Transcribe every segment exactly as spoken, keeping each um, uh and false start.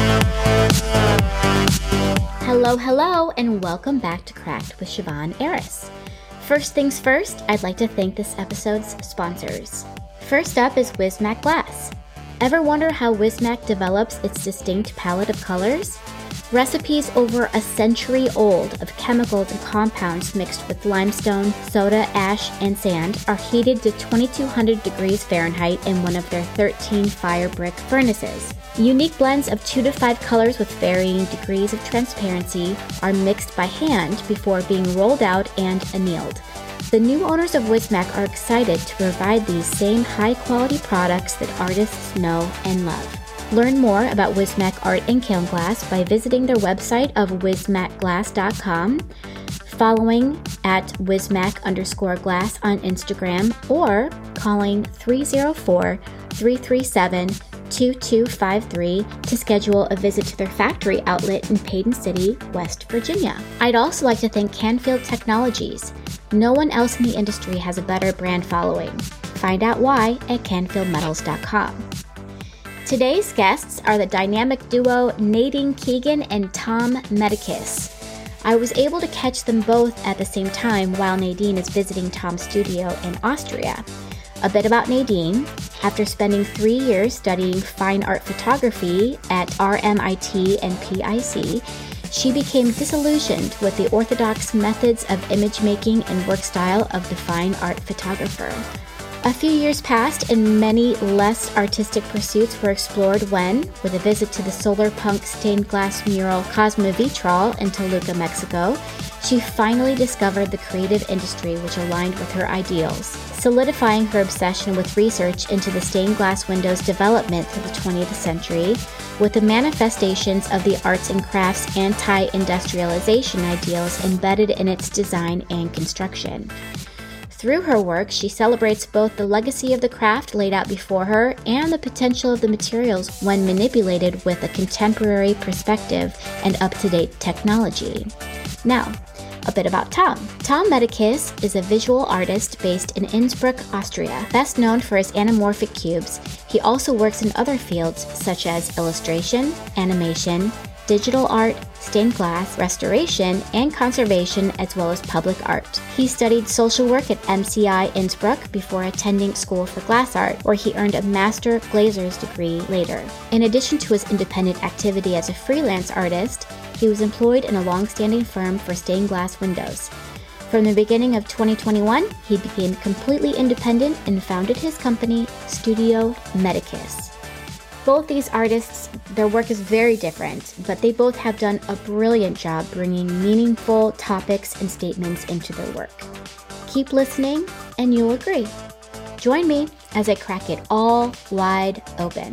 Hello, hello, and welcome back to Cracked with Siobhan Aris. First things first, I'd like to thank this episode's sponsors. First up is Wismac Glass. Ever wonder how Wismac develops its distinct palette of colors? Recipes over a century old of chemicals and compounds mixed with limestone, soda, ash, and sand are heated to twenty-two hundred degrees Fahrenheit in one of their thirteen fire brick furnaces. Unique blends of two to five colors with varying degrees of transparency are mixed by hand before being rolled out and annealed. The new owners of Wismac are excited to provide these same high-quality products that artists know and love. Learn more about Wismac Art and Kiln Glass by visiting their website of wismac glass dot com, following at wismac underscore glass on Instagram, or calling three oh four, three three seven, two two five three to schedule a visit to their factory outlet in Payton City, West Virginia. I'd also like to thank Canfield Technologies. No one else in the industry has a better brand following. Find out why at canfield metals dot com. Today's guests are the dynamic duo Nadine Keegan and Tom Medicus. I was able to catch them both at the same time while Nadine is visiting Tom's studio in Austria. A bit about Nadine. After spending three years studying fine art photography at R M I T and P I C, she became disillusioned with the orthodox methods of image making and work style of the fine art photographer. A few years passed and many less artistic pursuits were explored when, with a visit to the solar punk stained glass mural Cosmo Vitral in Toluca, Mexico, she finally discovered the creative industry which aligned with her ideals, solidifying her obsession with research into the stained glass window's development through the twentieth century, with the manifestations of the arts and crafts anti-industrialization ideals embedded in its design and construction. Through her work, she celebrates both the legacy of the craft laid out before her and the potential of the materials when manipulated with a contemporary perspective and up-to-date technology. Now, a bit about Tom. Tom Medicus is a visual artist based in Innsbruck, Austria. Best known for his anamorphic cubes, he also works in other fields such as illustration, animation, digital art, stained glass, restoration, and conservation, as well as public art. He studied social work at M C I Innsbruck before attending School for Glass Art, where he earned a Master Glazer's degree later. In addition to his independent activity as a freelance artist, he was employed in a long-standing firm for stained glass windows. From the beginning of twenty twenty-one, he became completely independent and founded his company, Studio Medicus. Both these artists, their work is very different, but they both have done a brilliant job bringing meaningful topics and statements into their work. Keep listening, and you'll agree. Join me as I crack it all wide open.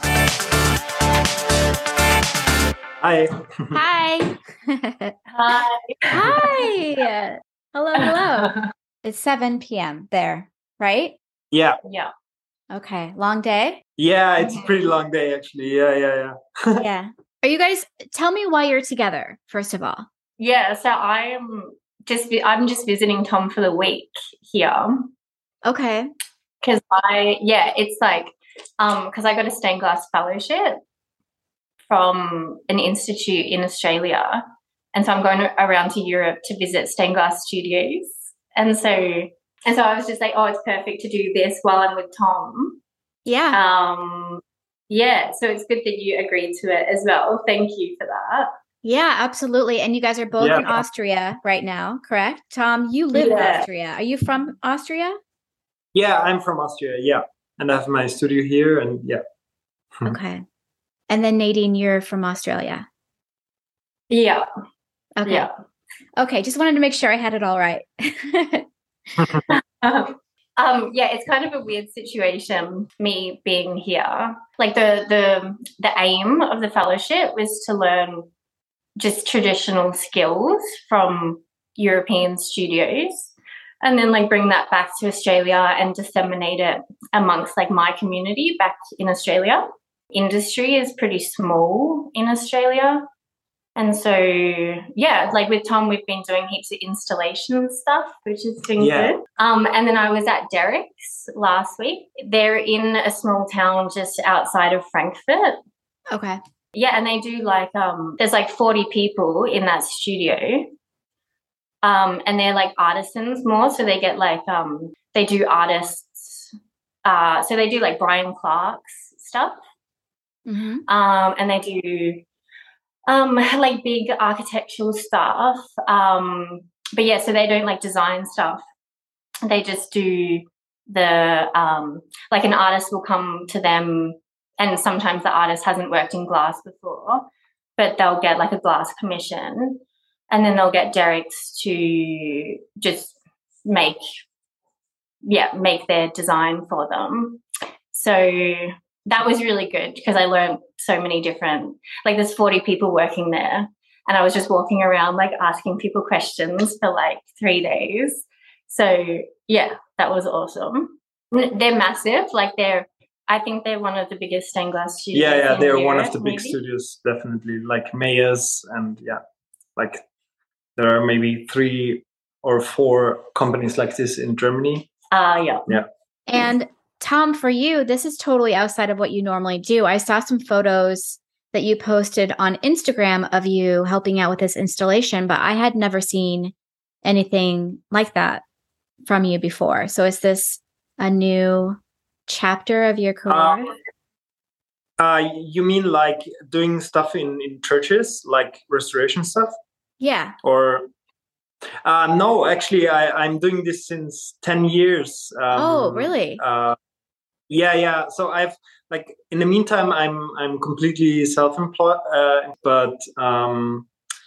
Hi. Hi. Hi. Hi. Hello, hello. It's seven p.m. there, right? Yeah. Yeah. Okay. Long day? Yeah, it's a pretty long day, actually. Yeah, yeah, yeah. Yeah. Are you guys, tell me why you're together, first of all. Yeah, so I'm just I'm just visiting Tom for the week here. Okay. Because I, yeah, it's like, um, because I got a stained glass fellowship from an institute in Australia. And so I'm going around to Europe to visit stained glass studios. And so, and so I was just like, oh, it's perfect to do this while I'm with Tom. Yeah. Um, yeah, so it's good that you agreed to it as well. Thank you for that. Yeah, absolutely. And you guys are both Yeah. in Austria right now, correct? Tom, you live Yeah. in Austria. Are you from Austria? Yeah, I'm from Austria, yeah. And I have my studio here, and yeah. Okay. And then Nadine, you're from Australia. Yeah. Okay. Yeah. Okay, just wanted to make sure I had it all right. Um, um, yeah, it's kind of a weird situation, me being here. Like the the the aim of the fellowship was to learn just traditional skills from European studios, and then like bring that back to Australia and disseminate it amongst like my community back in Australia. Industry is pretty small in Australia. And so, yeah, like with Tom, we've been doing heaps of installation stuff, which has been Yeah. good. Um, and then I was at Derek's last week. They're in a small town just outside of Frankfurt. Okay. Yeah, and they do like um there's like forty people in that studio. Um and they're like artisans more, so they get like um they do artists uh so they do like Brian Clark's stuff. Mm-hmm. Um and they do um like big architectural stuff. Um but yeah, so they don't like design stuff. They just do the um like an artist will come to them, and sometimes the artist hasn't worked in glass before, but they'll get like a glass commission, and then they'll get Derek's to just make yeah make their design for them. So that was really good because I learned so many different, like there's forty people working there, and I was just walking around like asking people questions for like three days. So yeah, that was awesome. They're massive. Like they're, I think they're one of the biggest stained glass studios. Yeah, yeah, they're one of the maybe. big studios, definitely. Like Mayors, and yeah, like there are maybe three or four companies like this in Germany. Uh yeah. Yeah. And Tom, for you, this is totally outside of what you normally do. I saw some photos that you posted on Instagram of you helping out with this installation, but I had never seen anything like that from you before. So is this a new chapter of your career? Um, uh, you mean like doing stuff in, in churches, like restoration stuff? Yeah. Or uh, no, actually, I, I'm doing this since ten years. Um, oh, really? Uh, yeah, yeah. So I've like in the meantime, I'm I'm completely self-employed, uh, but um,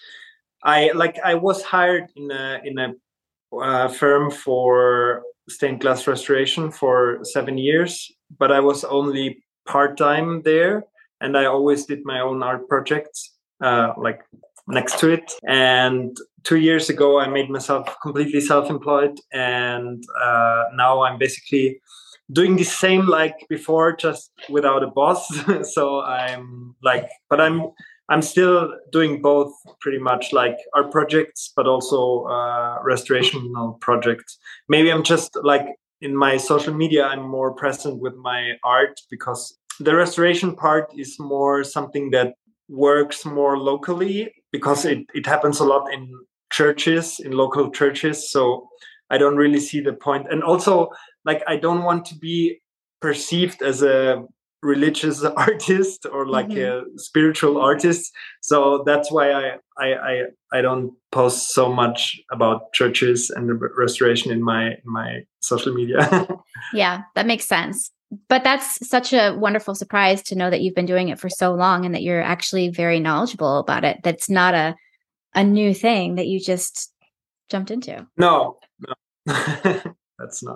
I like I was hired in a in a uh, firm for stained glass restoration for seven years, but I was only part-time there, and I always did my own art projects uh, like next to it. And two years ago I made myself completely self-employed, and uh, now I'm basically doing the same like before, just without a boss. So I'm like, but I'm I'm still doing both pretty much, like art projects, but also uh, restorational projects. Maybe I'm just like in my social media, I'm more present with my art because the restoration part is more something that works more locally because it, it happens a lot in churches, in local churches. So I don't really see the point. And also, like, I don't want to be perceived as a religious artist or like mm-hmm. a spiritual artist, so that's why I, I I I don't post so much about churches and the restoration in my in my social media. Yeah, that makes sense. But that's such a wonderful surprise to know that you've been doing it for so long and that you're actually very knowledgeable about it. That's not a a new thing that you just jumped into. No, no. That's not.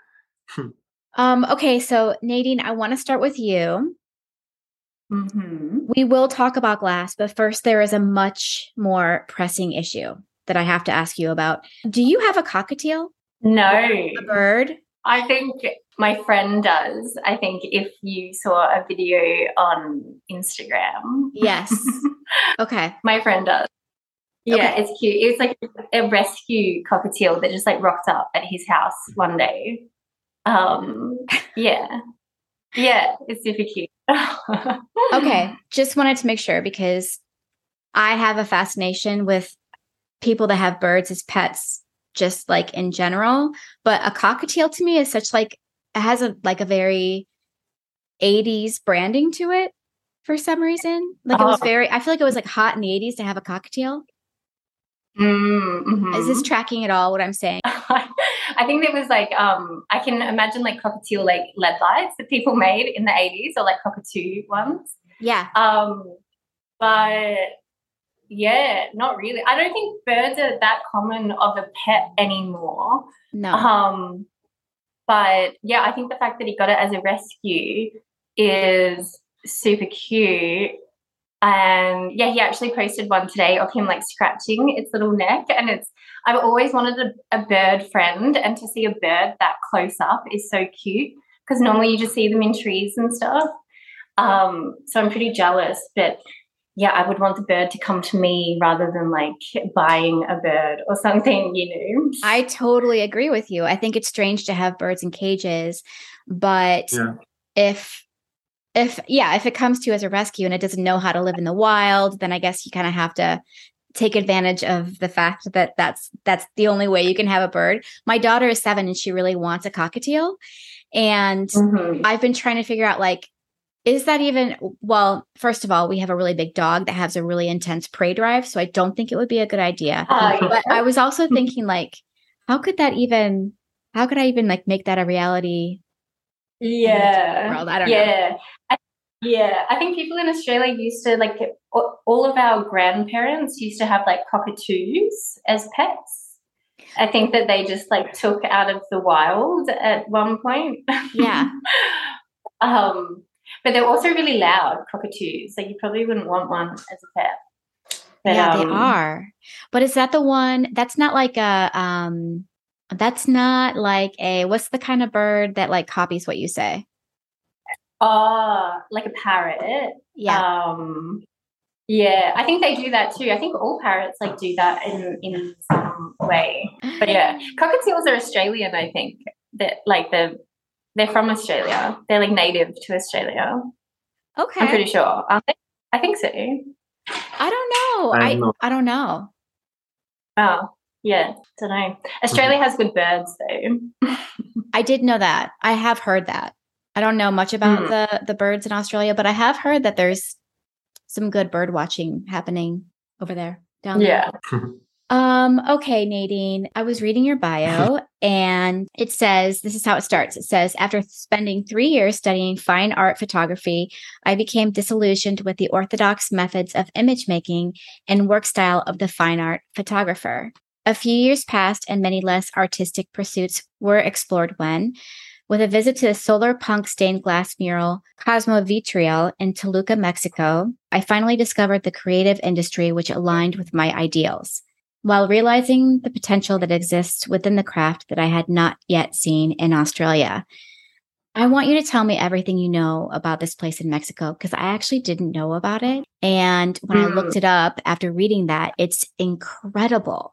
Um, okay, so Nadine, I want to start with you. Mm-hmm. We will talk about glass, but first there is a much more pressing issue that I have to ask you about. Do you have a cockatiel? No. A bird? I think my friend does. I think if you saw a video on Instagram. Yes. Okay. My friend does. Yeah, okay. It's cute. It's like a rescue cockatiel that just like rocked up at his house one day. Um, yeah. Yeah, it's super cute. Okay. Just wanted to make sure because I have a fascination with people that have birds as pets, just like in general. But a cockatiel to me is such like, it has a like a very eighties branding to it for some reason. Like it was very, I feel like it was like hot in the eighties to have a cockatiel. Mm-hmm. Is this tracking at all what I'm saying? I think there was like, um, I can imagine like cockatiel like L E D lights that people made in the eighties or like cockatoo ones. Yeah. Um, but yeah, not really. I don't think birds are that common of a pet anymore. No. Um, but yeah, I think the fact that he got it as a rescue is super cute. And yeah, he actually posted one today of him like scratching its little neck, and it's, I've always wanted a, a bird friend, and to see a bird that close up is so cute because normally you just see them in trees and stuff. Um, so I'm pretty jealous, but yeah, I would want the bird to come to me rather than like buying a bird or something, you know. I totally agree with you. I think it's strange to have birds in cages, but yeah. if if, yeah, if it comes to you as a rescue and it doesn't know how to live in the wild, then I guess you kind of have to take advantage of the fact that that's, that's the only way you can have a bird. My daughter is seven and she really wants a cockatiel. And mm-hmm. I've been trying to figure out, like, is that even, well, first of all, we have a really big dog that has a really intense prey drive. So I don't think it would be a good idea. Uh, but yeah. I was also thinking, like, how could that even, how could I even like make that a reality? Yeah. World? I don't yeah. know. I, yeah. I think people in Australia used to, like, all of our grandparents used to have like cockatoos as pets. I think that they just like took out of the wild at one point. Yeah. um, but they're also really loud, cockatoos. So you probably wouldn't want one as a pet. But, yeah, um, they are. But is that the one that's not like a, um, that's not like a, what's the kind of bird that like copies what you say? Oh, like a parrot. Yeah. Um, yeah, I think they do that too. I think all parrots like do that in, in some way. But yeah, cockatiels are Australian, I think. That like the they're from Australia. They're like native to Australia. Okay. I'm pretty sure. Aren't they? I think so. I don't know. I I don't know. I don't know. Oh, yeah. Don't know. Australia mm-hmm. has good birds though. I did know that. I have heard that. I don't know much about mm. the the birds in Australia, but I have heard that there's some good bird watching happening over there, down there. Yeah. um, okay, Nadine, I was reading your bio and it says, this is how it starts. It says, after spending three years studying fine art photography, I became disillusioned with the orthodox methods of image making and work style of the fine art photographer. A few years passed and many less artistic pursuits were explored when, with a visit to the solar punk stained glass mural Cosmo Vitriol in Toluca, Mexico, I finally discovered the creative industry which aligned with my ideals, while realizing the potential that exists within the craft that I had not yet seen in Australia. I want you to tell me everything you know about this place in Mexico, because I actually didn't know about it. And when mm. I looked it up after reading that, it's incredible.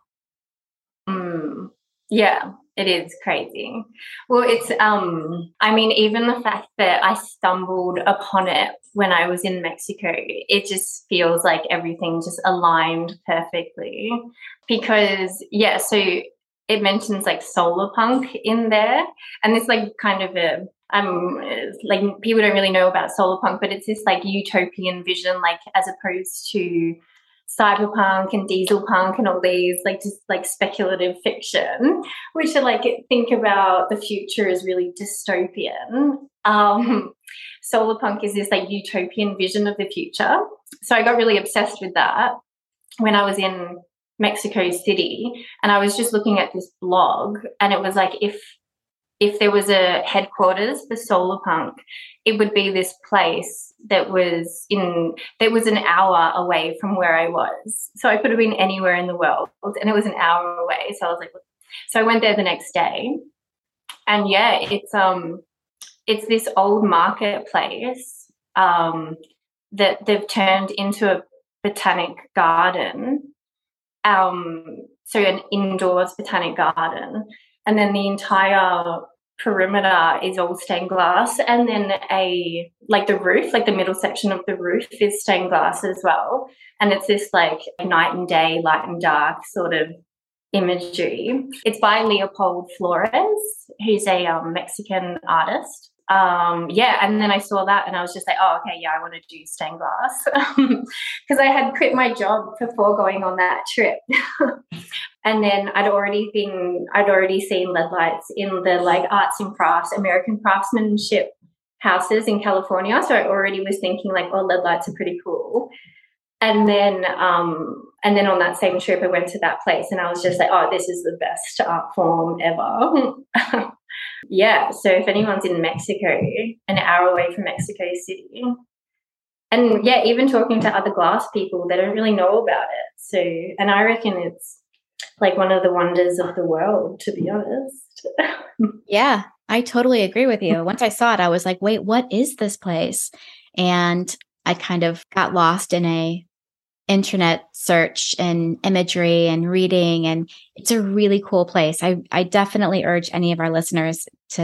Mm. Yeah. It is crazy. Well, it's, um, I mean, even the fact that I stumbled upon it when I was in Mexico, it just feels like everything just aligned perfectly because, yeah, so it mentions like solar punk in there. And it's like kind of a, um, like people don't really know about solar punk, but it's this like utopian vision, like as opposed to cyberpunk and diesel punk and all these like just like speculative fiction, which are like think about the future as really dystopian. Um, solar punk is this like utopian vision of the future. So I got really obsessed with that when I was in Mexico City, and I was just looking at this blog, and it was like if if there was a headquarters for solar punk, it would be this place that was in that was an hour away from where I was. So I could have been anywhere in the world, and it was an hour away. So I was like, so I went there the next day, and yeah, it's um, it's this old marketplace um that they've turned into a botanic garden, um, so an indoors botanic garden. And then the entire perimeter is all stained glass. And then a, like the roof, like the middle section of the roof is stained glass as well. And it's this like night and day, light and dark sort of imagery. It's by Leopold Flores, who's a um, Mexican artist. Um, yeah, and then I saw that and I was just like, oh, okay, yeah, I want to do stained glass because I had quit my job before going on that trip. And then I'd already been, I'd already seen lead lights in the like arts and crafts, American craftsmanship houses in California. So I already was thinking like, oh, lead lights are pretty cool. And then, um, and then on that same trip, I went to that place and I was just like, oh, this is the best art form ever. Yeah. So if anyone's in Mexico, an hour away from Mexico City, and yeah, even talking to other glass people, they don't really know about it. So, and I reckon it's like one of the wonders of the world, to be honest. Yeah, I totally agree with you. Once I saw it, I was like, wait, what is this place? And I kind of got lost in a internet search and imagery and reading, and it's a really cool place. I, I definitely urge any of our listeners to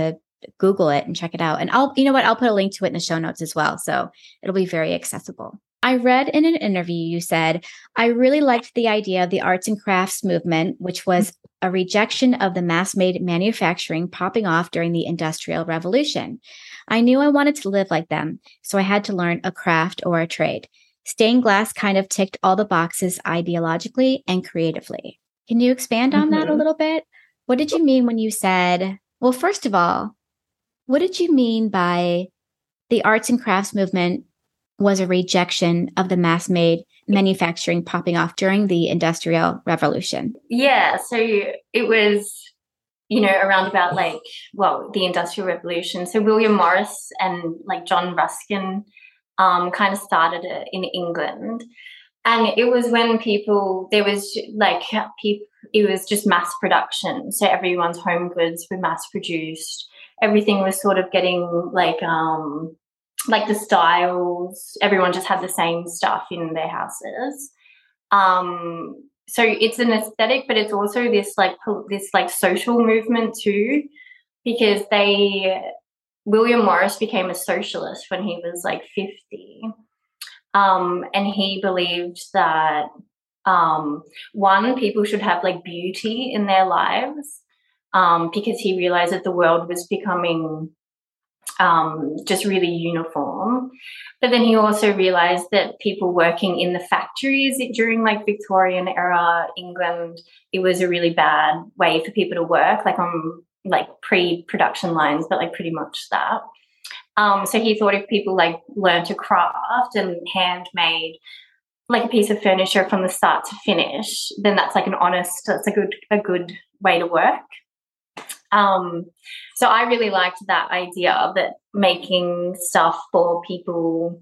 Google it and check it out. And I'll, you know what, I'll put a link to it in the show notes as well. So it'll be very accessible. I read in an interview you said, I really liked the idea of the arts and crafts movement, which was a rejection of the mass-made manufacturing popping off during the Industrial Revolution. I knew I wanted to live like them, so I had to learn a craft or a trade. Stained glass kind of ticked all the boxes ideologically and creatively. Can you expand on mm-hmm. that a little bit? What did you mean when you said, well, first of all, what did you mean by the arts and crafts movement was a rejection of the mass-made manufacturing popping off during the Industrial Revolution? Yeah, so it was, you know, around about like, well, the Industrial Revolution. So William Morris and like John Ruskin um, kind of started it in England. And it was when people, there was like, people, it was just mass production. So everyone's home goods were mass produced. Everything was sort of getting like, um, like the styles, everyone just had the same stuff in their houses. Um, so it's an aesthetic, but it's also this like this like social movement too, because they William Morris became a socialist when he was like fifty, um, and he believed that um, one, people should have like beauty in their lives, um, because he realized that the world was becoming Um, just really uniform. But then he also realized that people working in the factories during like Victorian era England, it was a really bad way for people to work, like on like pre-production lines, but like pretty much that. Um, so he thought if people like learned to craft and handmade like a piece of furniture from the start to finish, then that's like an honest, that's a good a good way to work. Um, so I really liked that idea that making stuff for people,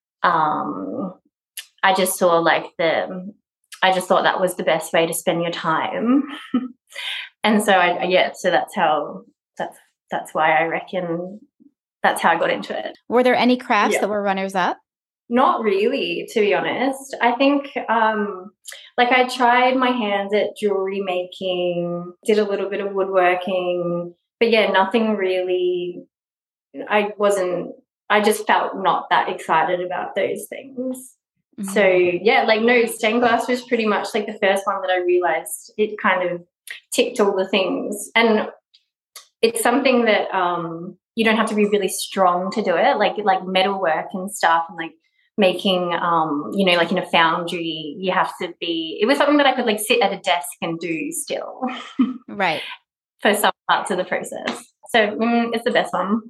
um, I just saw like the, I just thought that was the best way to spend your time. And so I, yeah, so that's how, that's, that's why I reckon that's how I got into it. Were there any crafts yeah. that were runners up? Not really, to be honest. I think, um, like I tried my hands at jewelry making, did a little bit of woodworking, but yeah, nothing really, I wasn't, I just felt not that excited about those things. Mm-hmm. So yeah, like no, stained glass was pretty much like the first one that I realized it kind of ticked all the things. And it's something that um, you don't have to be really strong to do it, like like metalwork and stuff and like, making, um, you know, like in a foundry, you have to be, it was something that I could like sit at a desk and do still. Right. For some parts of the process. So mm, it's the best one.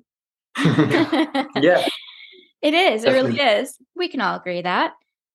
Yeah. It is. Definitely. It really is. We can all agree that.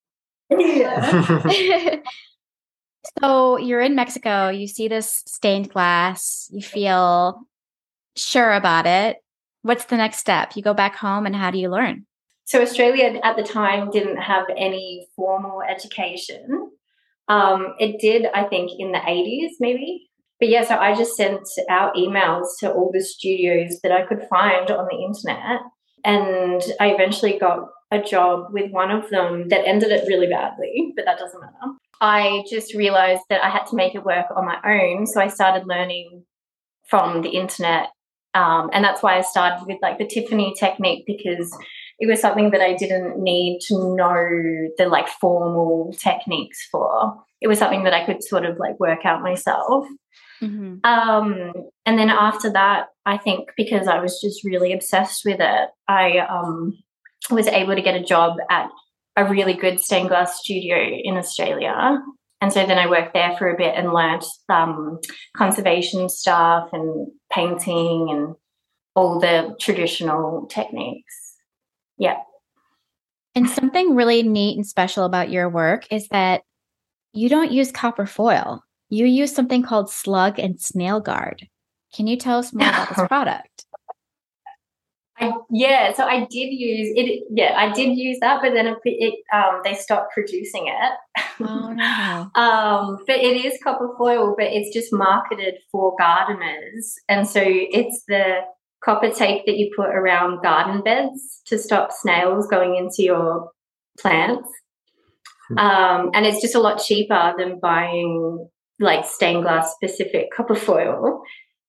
Yeah. So you're in Mexico, you see this stained glass, you feel sure about it. What's the next step? You go back home and how do you learn? So Australia at the time didn't have any formal education. Um, it did, I think, in the eighties maybe. But yeah, so I just sent out emails to all the studios that I could find on the internet. And I eventually got a job with one of them that ended it really badly, but that doesn't matter. I just realized that I had to make it work on my own. So I started learning from the internet. Um, and that's why I started with like the Tiffany technique, because it was something that I didn't need to know the like formal techniques for. It was something that I could sort of like work out myself. Mm-hmm. Um, and then after that, I think because I was just really obsessed with it, I um, was able to get a job at a really good stained glass studio in Australia. And so then I worked there for a bit and learnt um, conservation stuff and painting and all the traditional techniques. Yeah. And something really neat and special about your work is that you don't use copper foil. You use something called slug and snail guard. Can you tell us more about this product? I, yeah, so I did use it. Yeah, I did use that, but then it, it um, they stopped producing it. Oh no! um, but it is copper foil, but it's just marketed for gardeners, and so it's the copper tape that you put around garden beds to stop snails going into your plants. Um, and it's just a lot cheaper than buying like stained glass specific copper foil.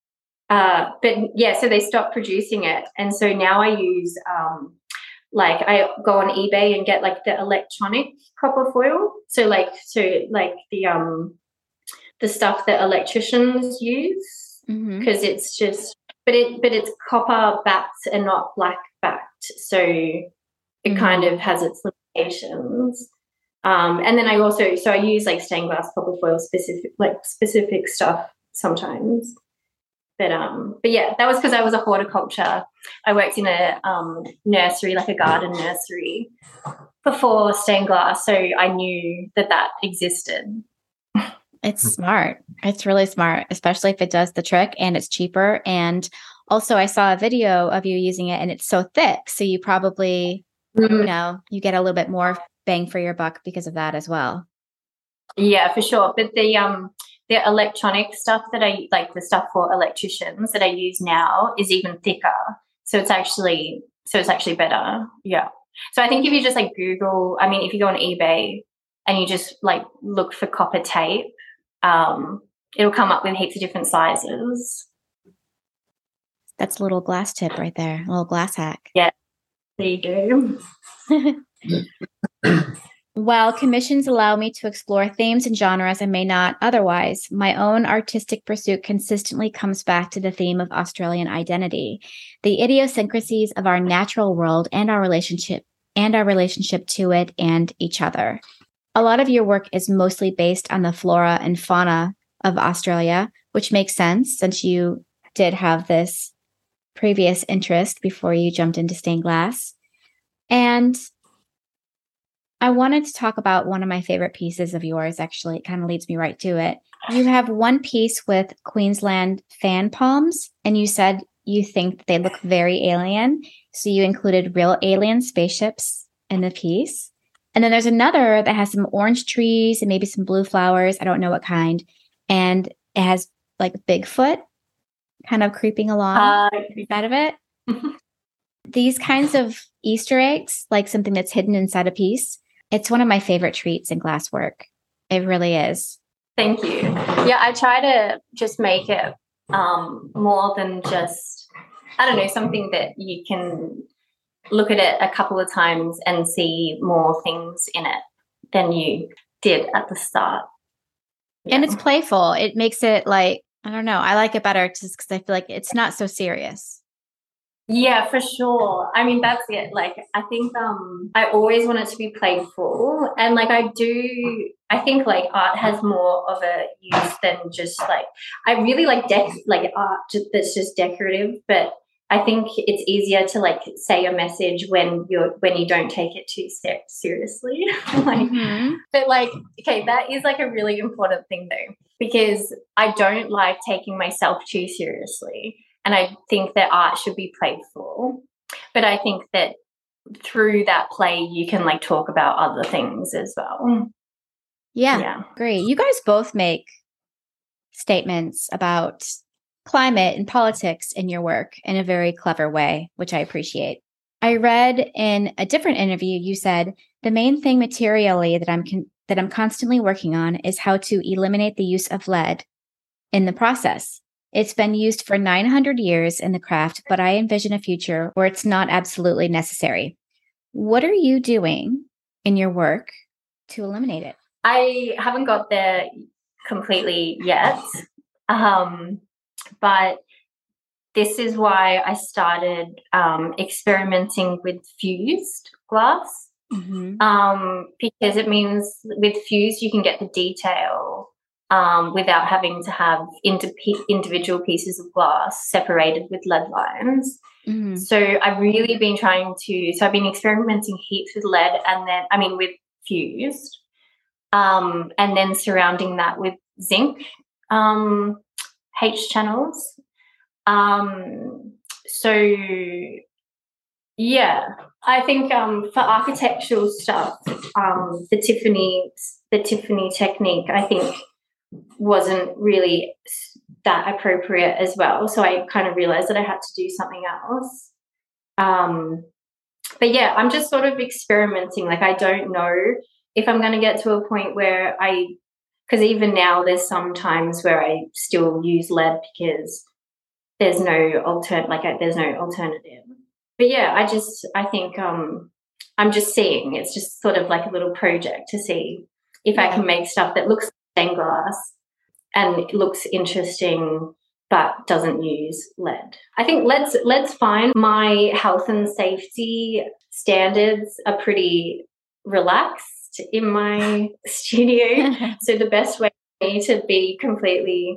Uh, but yeah, so they stopped producing it. And so now I use, um, like I go on eBay and get like the electronic copper foil. So like, so like the, um, the stuff that electricians use, because mm-hmm. it's just, but it, but it's copper backed and not black backed. So it mm-hmm. kind of has its limitations. Um, and then I also, so I use like stained glass copper foil specific, like specific stuff sometimes. But um, but yeah, that was because I was a horticulture. I worked in a um, nursery, like a garden nursery, before stained glass, so I knew that that existed. It's smart. It's really smart, especially if it does the trick and it's cheaper. And also, I saw a video of you using it, and it's so thick, so you probably, mm-hmm. you know, you get a little bit more bang for your buck because of that as well. Yeah, for sure. But the um. The electronic stuff that I like, the stuff for electricians that I use now is even thicker. So it's actually, so it's actually better. Yeah. So I think if you just like Google, I mean, if you go on eBay and you just like look for copper tape, um, it'll come up with heaps of different sizes. That's a little glass tip right there, a little glass hack. Yeah. There you go. While commissions allow me to explore themes and genres I may not otherwise, my own artistic pursuit consistently comes back to the theme of Australian identity, the idiosyncrasies of our natural world and our relationship and our relationship to it and each other. A lot of your work is mostly based on the flora and fauna of Australia, which makes sense since you did have this previous interest before you jumped into stained glass. And I wanted to talk about one of my favorite pieces of yours. Actually, it kind of leads me right to it. You have one piece with Queensland fan palms, and you said you think they look very alien. So you included real alien spaceships in the piece. And then there's another that has some orange trees and maybe some blue flowers. I don't know what kind. And it has like Bigfoot kind of creeping along uh, inside of it. These kinds of Easter eggs, like something that's hidden inside a piece, it's one of my favorite treats in glass work. It really is. Thank you. Yeah, I try to just make it um, more than just, I don't know, something that you can look at it a couple of times and see more things in it than you did at the start. Yeah. And it's playful. It makes it like, I don't know, I like it better just because I feel like it's not so serious. Yeah, for sure. I mean, that's it. Like, I think um, I always want it to be playful. And, like, I do, I think, like, art has more of a use than just, like, I really like, dec- like art that's just decorative. But I think it's easier to, like, say a message when you're, when you don't take it too seriously. like, mm-hmm. But, like, okay, that is, like, a really important thing, though, because I don't like taking myself too seriously. And I think that art should be playful. But I think that through that play, you can like talk about other things as well. Yeah, yeah. Great. You guys both make statements about climate and politics in your work in a very clever way, which I appreciate. I read in a different interview, you said, the main thing materially that I'm con- that I'm constantly working on is how to eliminate the use of lead in the process. It's been used for nine hundred years in the craft, but I envision a future where it's not absolutely necessary. What are you doing in your work to eliminate it? I haven't got there completely yet, um, but this is why I started um, experimenting with fused glass, mm-hmm. um, because it means with fused you can get the detail Um, without having to have inter- individual pieces of glass separated with lead lines. Mm-hmm. So I've really been trying to, so I've been experimenting heaps with lead and then, I mean, with fused, um, and then surrounding that with zinc um, H channels. Um, so, yeah, I think um, for architectural stuff, um, the Tiffany, the Tiffany technique, I think, wasn't really that appropriate as well. So I kind of realized that I had to do something else. Um, but yeah, I'm just sort of experimenting. Like, I don't know if I'm going to get to a point where I, because even now there's some times where I still use lead because there's no altern like uh, there's no alternative. But yeah, I just I think um, I'm just seeing. It's just sort of like a little project to see if yeah. I can make stuff that looks like stained glass and looks interesting, but doesn't use lead. I think lead's lead's fine. My health and safety standards are pretty relaxed in my studio. So the best way for me to be completely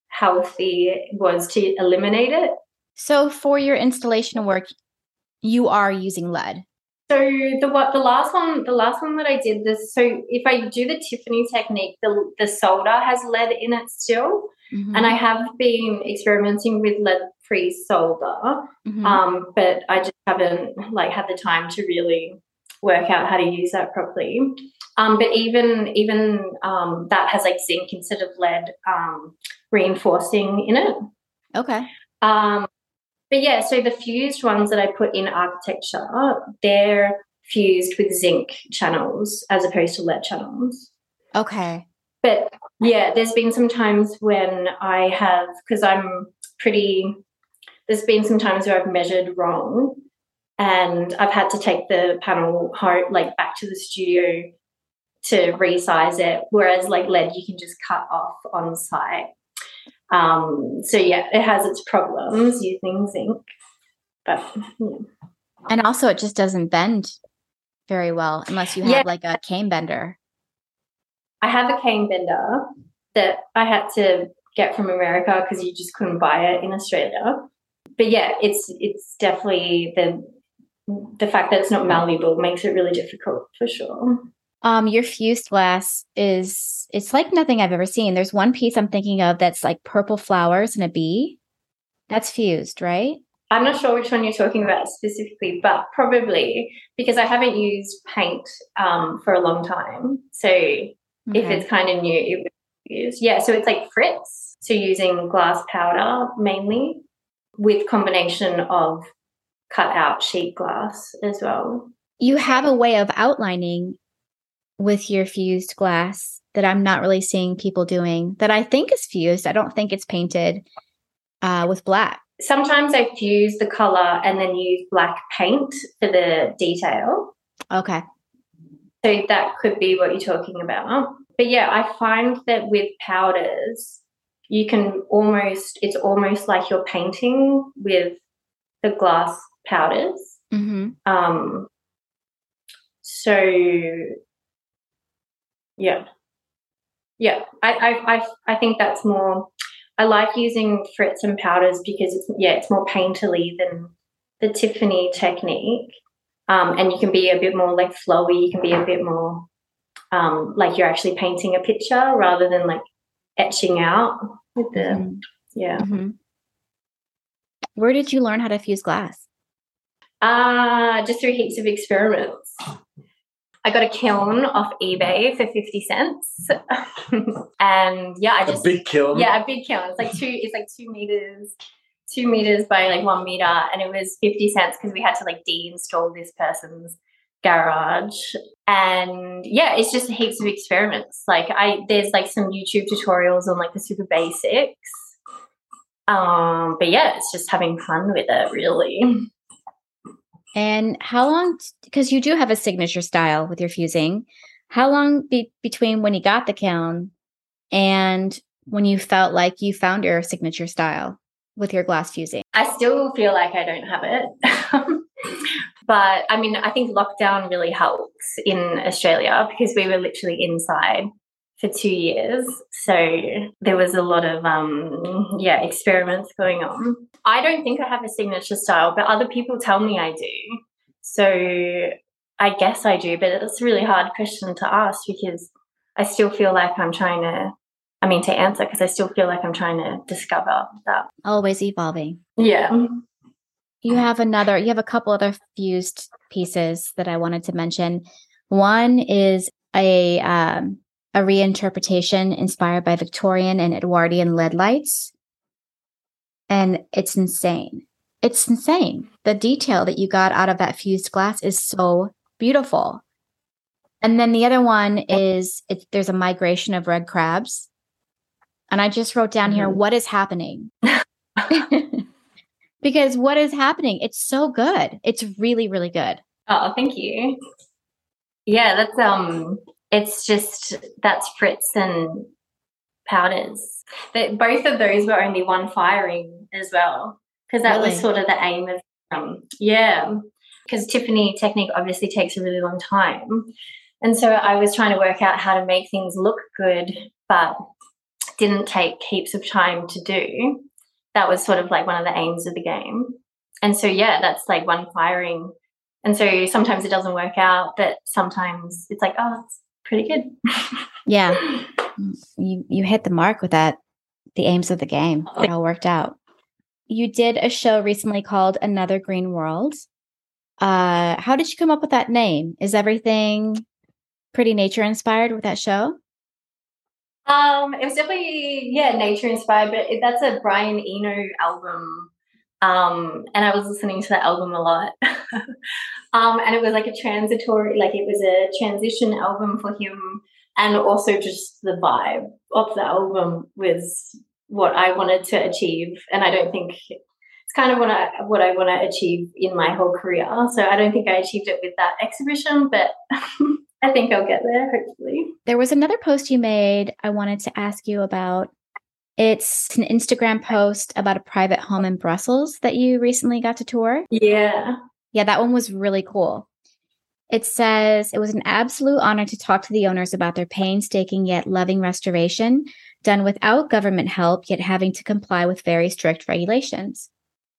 healthy was to eliminate it. So for your installation work, you are using lead. So the what the last one the last one that I did this so if I do the Tiffany technique, the the solder has lead in it still. Mm-hmm. And I have been experimenting with lead-free solder. Mm-hmm. Um, but I just haven't like had the time to really work out how to use that properly. Um, but even even um, that has like zinc instead of lead um, reinforcing in it. Okay. Um, but yeah, so the fused ones that I put in architecture, they're fused with zinc channels as opposed to lead channels. Okay. But yeah, there's been some times when I have, because I'm pretty, there's been some times where I've measured wrong and I've had to take the panel home, like back to the studio to resize it, whereas like lead you can just cut off on site. Um, so yeah, it has its problems using zinc, but yeah. And also it just doesn't bend very well unless you have yeah. like a cane bender. I have a cane bender that I had to get from America because you just couldn't buy it in Australia. But yeah, it's it's definitely the the fact that it's not malleable makes it really difficult for sure. Um, your fused glass is, it's like nothing I've ever seen. There's one piece I'm thinking of that's like purple flowers and a bee. That's fused, right? I'm not sure which one you're talking about specifically, but probably because I haven't used paint um, for a long time. So okay. if it's kind of new, it would be used. Yeah, so it's like Fritz. So using glass powder mainly with combination of cut out sheet glass as well. You have a way of outlining with your fused glass that I'm not really seeing people doing that I think is fused. I don't think it's painted uh, with black. Sometimes I fuse the color and then use black paint for the detail. Okay. So that could be what you're talking about. But yeah, I find that with powders, you can almost, it's almost like you're painting with the glass powders. Mm-hmm. Um, so yeah. Yeah, I, I, I, I think that's more, I like using Fritz and powders because it's, yeah, it's more painterly than the Tiffany technique. Um, and you can be a bit more like flowy, you can be a bit more um, like you're actually painting a picture rather than like etching out with the, mm-hmm. yeah. Mm-hmm. Where did you learn how to fuse glass? Uh, just through heaps of experiments. I got a kiln off eBay for fifty cents. And yeah, I just a big kiln. Yeah, a big kiln. It's like two it's like two meters, two meters by like one meter, and it was fifty cents because we had to like de-install this person's garage. And yeah, it's just heaps of experiments. Like I there's like some YouTube tutorials on like the super basics. Um, but yeah, it's just having fun with it really. And how long, because you do have a signature style with your fusing, how long be, between when you got the kiln and when you felt like you found your signature style with your glass fusing? I still feel like I don't have it. But I mean, I think lockdown really helps in Australia because we were literally inside for two years. So there was a lot of, um, yeah, experiments going on. I don't think I have a signature style, but other people tell me I do. So I guess I do, but it's a really hard question to ask because I still feel like I'm trying to, I mean, to answer because I still feel like I'm trying to discover that. Always evolving. Yeah. You have another, you have a couple other fused pieces that I wanted to mention. One is a, um, a reinterpretation inspired by Victorian and Edwardian lead lights. And it's insane. It's insane. The detail that you got out of that fused glass is so beautiful. And then the other one is it's, there's a migration of red crabs. And I just wrote down mm-hmm. here, what is happening? because what is happening? It's so good. It's really, really good. Oh, thank you. Yeah, that's um it's just that's Fritz and powders. That both of those were only one firing as well. Because that Really? was sort of the aim of um yeah. Because Tiffany technique obviously takes a really long time. And so I was trying to work out how to make things look good, but didn't take heaps of time to do. That was sort of like one of the aims of the game. And so, yeah, that's like one firing. And so sometimes it doesn't work out, but sometimes it's like, oh, it's pretty good. Yeah. You you hit the mark with that, the aims of the game. It all worked out. You did a show recently called Another Green World. Uh, how did you come up with that name? Is everything pretty nature inspired with that show? Um, it was definitely, yeah, nature inspired, but it, that's a Brian Eno album. Um, and I was listening to that album a lot. um, and it was like a transitory, like it was a transition album for him. And also just the vibe of the album was what I wanted to achieve. And I don't think it's kind of what I, what I want to achieve in my whole career. So I don't think I achieved it with that exhibition, but I think I'll get there, hopefully. There was another post you made I wanted to ask you about. It's an Instagram post about a private home in Brussels that you recently got to tour. Yeah. Yeah, that one was really cool. It says, it was an absolute honor to talk to the owners about their painstaking yet loving restoration, done without government help, yet having to comply with very strict regulations.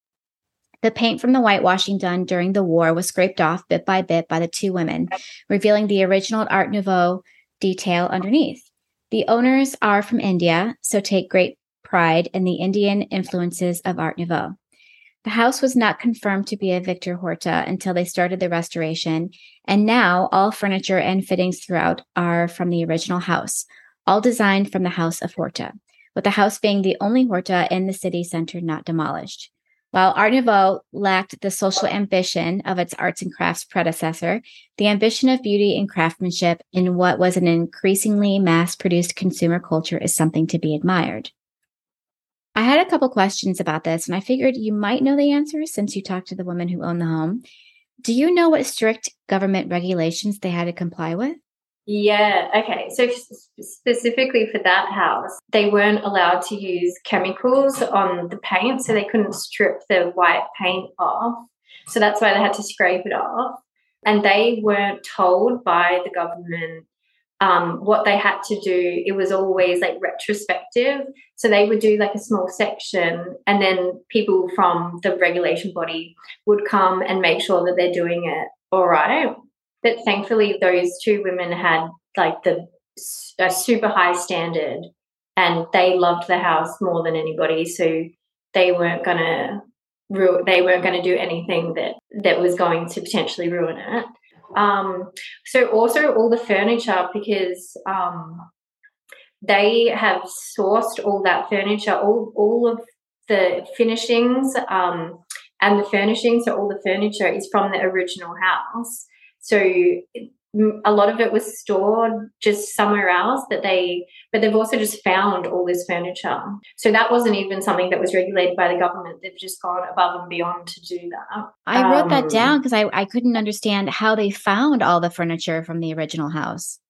The paint from the whitewashing done during the war was scraped off bit by bit by the two women, revealing the original Art Nouveau detail underneath. The owners are from India, so take great pride in the Indian influences of Art Nouveau. The house was not confirmed to be a Victor Horta until they started the restoration, and now all furniture and fittings throughout are from the original house, all designed from the House of Horta, with the house being the only Horta in the city center not demolished. While Art Nouveau lacked the social ambition of its arts and crafts predecessor, the ambition of beauty and craftsmanship in what was an increasingly mass-produced consumer culture is something to be admired. I had a couple questions about this, and I figured you might know the answers since you talked to the women who own the home. Do you know what strict government regulations they had to comply with? Yeah, okay. So specifically for that house, they weren't allowed to use chemicals on the paint, so they couldn't strip the white paint off. So that's why they had to scrape it off. And they weren't told by the government um, what they had to do. It was always like retrospective. So they would do like a small section, and then people from the regulation body would come and make sure that they're doing it all right. But thankfully, those two women had like the a super high standard, and they loved the house more than anybody. So they weren't gonna ru- they weren't gonna do anything that that was going to potentially ruin it. Um, so also all the furniture, because um, they have sourced all that furniture, all all of the finishings um, and the furnishings. So all the furniture is from the original house. So a lot of it was stored just somewhere else that they, but they've also just found all this furniture. So that wasn't even something that was regulated by the government. They've just gone above and beyond to do that. I wrote um, that down because I, I couldn't understand how they found all the furniture from the original house.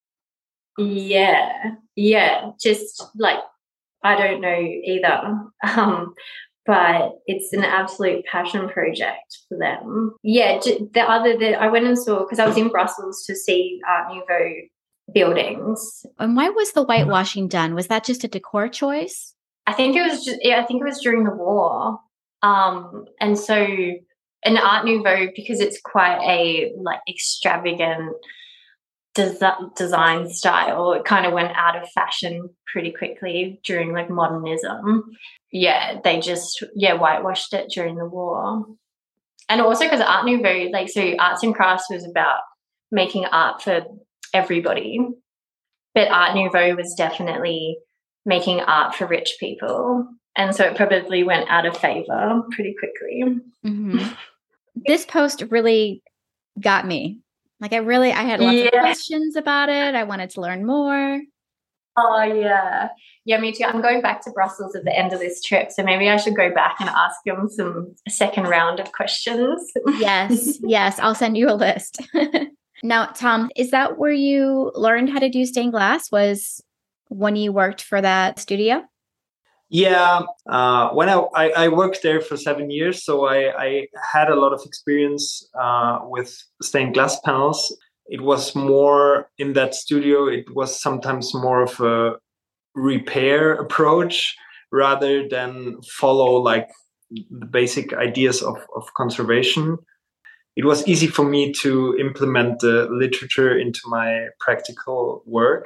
Yeah, yeah, just like, I don't know either. Um, but it's an absolute passion project for them. Yeah, the other that I went and saw, because I was in Brussels to see Art Nouveau buildings. And why was the whitewashing done? Was that just a decor choice? I think it was just, yeah, I think it was during the war. Um, and so an Art Nouveau, because it's quite a like extravagant des- design style, it kind of went out of fashion pretty quickly during like modernism. Yeah, they just, yeah, whitewashed it during the war. And also because Art Nouveau, like, so arts and crafts was about making art for everybody. But Art Nouveau was definitely making art for rich people. And so it probably went out of favor pretty quickly. Mm-hmm. This post really got me. Like I really, I had lots yeah. of questions about it. I wanted to learn more. Oh, yeah. Yeah, me too. I'm going back to Brussels at the end of this trip, so maybe I should go back and ask them some a second round of questions. Yes, yes. I'll send you a list. Now, Tom, is that where you learned how to do stained glass? Was when you worked for that studio? Yeah, uh, when I, I, I worked there for seven years, so I, I had a lot of experience uh, with stained glass panels. It was more in that studio, it was sometimes more of a repair approach rather than follow like the basic ideas of, of conservation. It was easy for me to implement the literature into my practical work,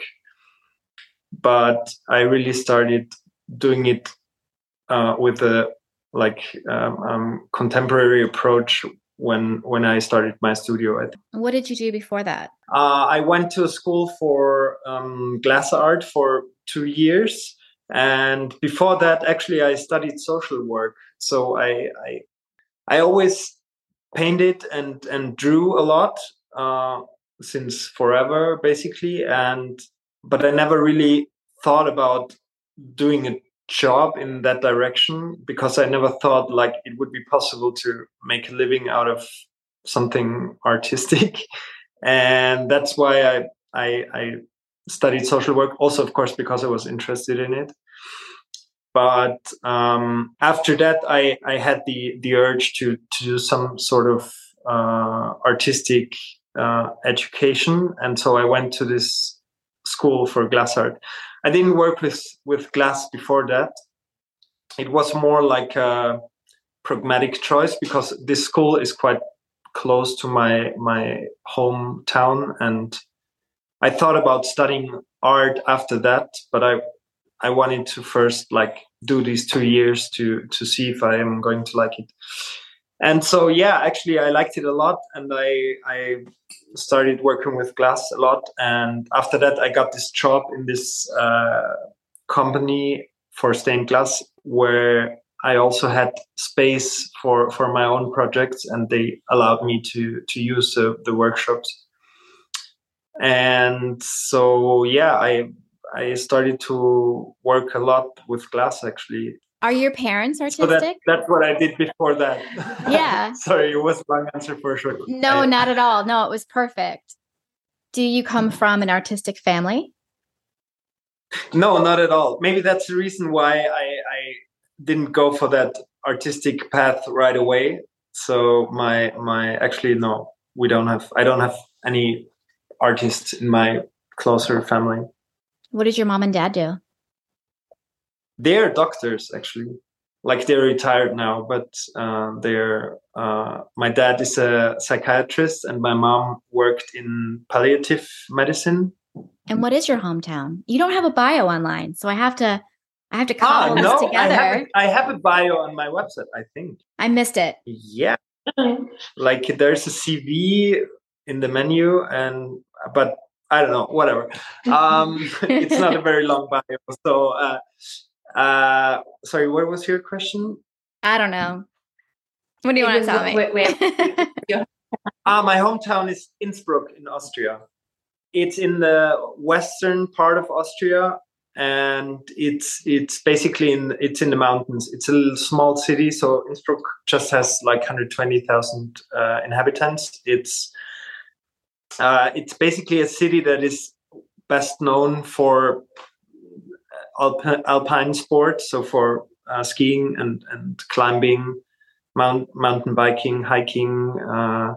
but I really started doing it uh, with a like um, um, contemporary approach when when I started my studio. I think. What did you do before that? Uh, I went to a school for um, glass art for two years, and before that, actually, I studied social work. So I I, I always painted and and drew a lot uh, since forever, basically, and but I never really thought about doing a job in that direction because I never thought like it would be possible to make a living out of something artistic. And that's why I, I I studied social work, also of course because I was interested in it. But um, after that, I, I had the the urge to to do some sort of uh, artistic uh, education, and so I went to this school for glass art. I didn't work with with glass before that. It was more like a pragmatic choice because this school is quite close to my my hometown, and I thought about studying art after that, but I I wanted to first like do these two years to to see if I am going to like it. And so yeah, actually I liked it a lot, and I I started working with glass a lot. And after that, I got this job in this uh, company for stained glass where I also had space for, for my own projects, and they allowed me to to use uh, the workshops. And so yeah, I I started to work a lot with glass actually. Are your parents artistic? So that, that's what I did before that. Yeah. Sorry, it was a long answer for sure. No, I, not at all. No, it was perfect. Do you come from an artistic family? No, not at all. Maybe that's the reason why I, I didn't go for that artistic path right away. So my my actually no, we don't have. I don't have any artists in my closer family. What did your mom and dad do? They're doctors, actually. Like they're retired now, but uh, they're. Uh, my dad is a psychiatrist, and my mom worked in palliative medicine. And what is your hometown? You don't have a bio online, so I have to. I have to call ah, this no, together. I have, a, I have a bio on my website, I think. I missed it. Yeah, like there's a C V in the menu, and but I don't know, whatever. Um, it's not a very long bio, so. Uh, Uh, sorry, what was your question? I don't know. What do you want to tell me? Wait, wait. Ah, my hometown is Innsbruck in Austria. It's in the western part of Austria, and it's it's basically in it's in the mountains. It's a little small city, so Innsbruck just has like one hundred twenty thousand uh, inhabitants. It's uh, it's basically a city that is best known for Alpine, alpine sport, so for uh, skiing and, and climbing, mount, mountain biking, hiking. Uh,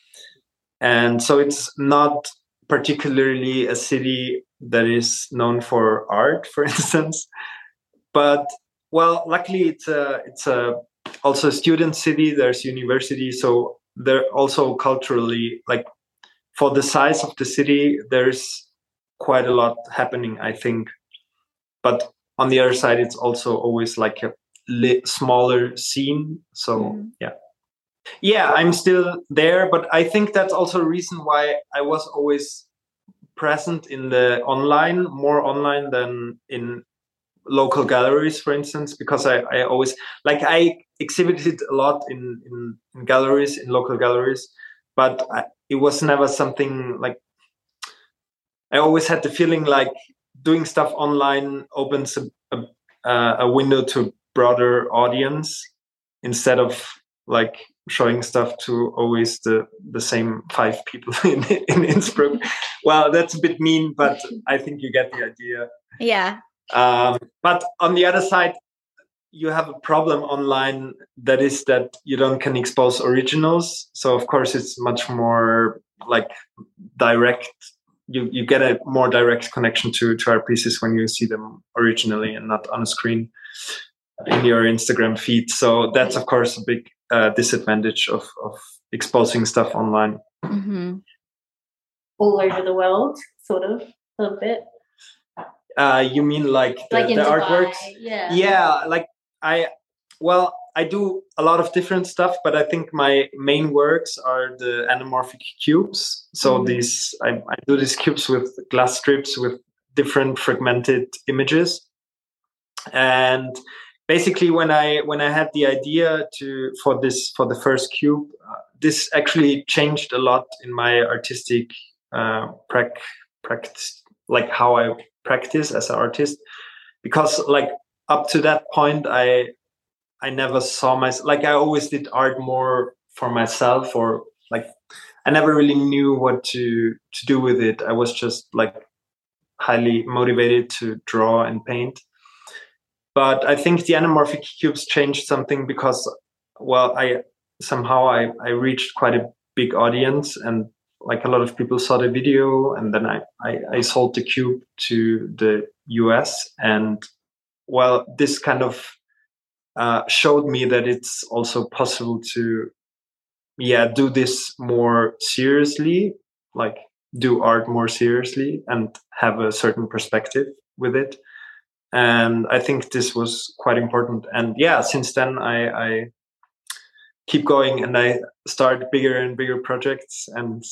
and so it's not particularly a city that is known for art, for instance. But, well, luckily it's a, it's a, also a student city. There's university. So they're also culturally, like for the size of the city, there's quite a lot happening, I think. But on the other side, it's also always like a li- smaller scene. So, mm. yeah. Yeah, I'm still there. But I think that's also a reason why I was always present in the online, more online than in local galleries, for instance, because I, I always, like I exhibited a lot in, in, in galleries, in local galleries. But I, it was never something like, I always had the feeling like, doing stuff online opens a, a, a window to a broader audience instead of like showing stuff to always the the same five people in in Innsbruck. Well, that's a bit mean, but I think you get the idea. Yeah. Um, but on the other side, you have a problem online that is that you don't can expose originals. So of course it's much more like direct. You you get a more direct connection to to our pieces when you see them originally and not on a screen in your Instagram feed. So that's of course a big uh, disadvantage of of exposing stuff online. Mm-hmm. All over the world, sort of a little bit. Uh, you mean like the, like in the Dubai, artworks? Yeah. Yeah, like I well, I do a lot of different stuff, but I think my main works are the anamorphic cubes. So mm-hmm. these I, I do these cubes with glass strips with different fragmented images. And basically when I when I had the idea to for this for the first cube, uh, this actually changed a lot in my artistic uh prac- practice, like how I practice as an artist, because like up to that point I I never saw myself, like I always did art more for myself, or like I never really knew what to to do with it. I was just like highly motivated to draw and paint. But I think the anamorphic cubes changed something because, well, I somehow I, I reached quite a big audience, and like a lot of people saw the video, and then I, I, I sold the cube to the U S, and well, this kind of uh, showed me that it's also possible to, yeah, do this more seriously, like do art more seriously and have a certain perspective with it. And I think this was quite important. And yeah, since then I, I keep going and I start bigger and bigger projects. And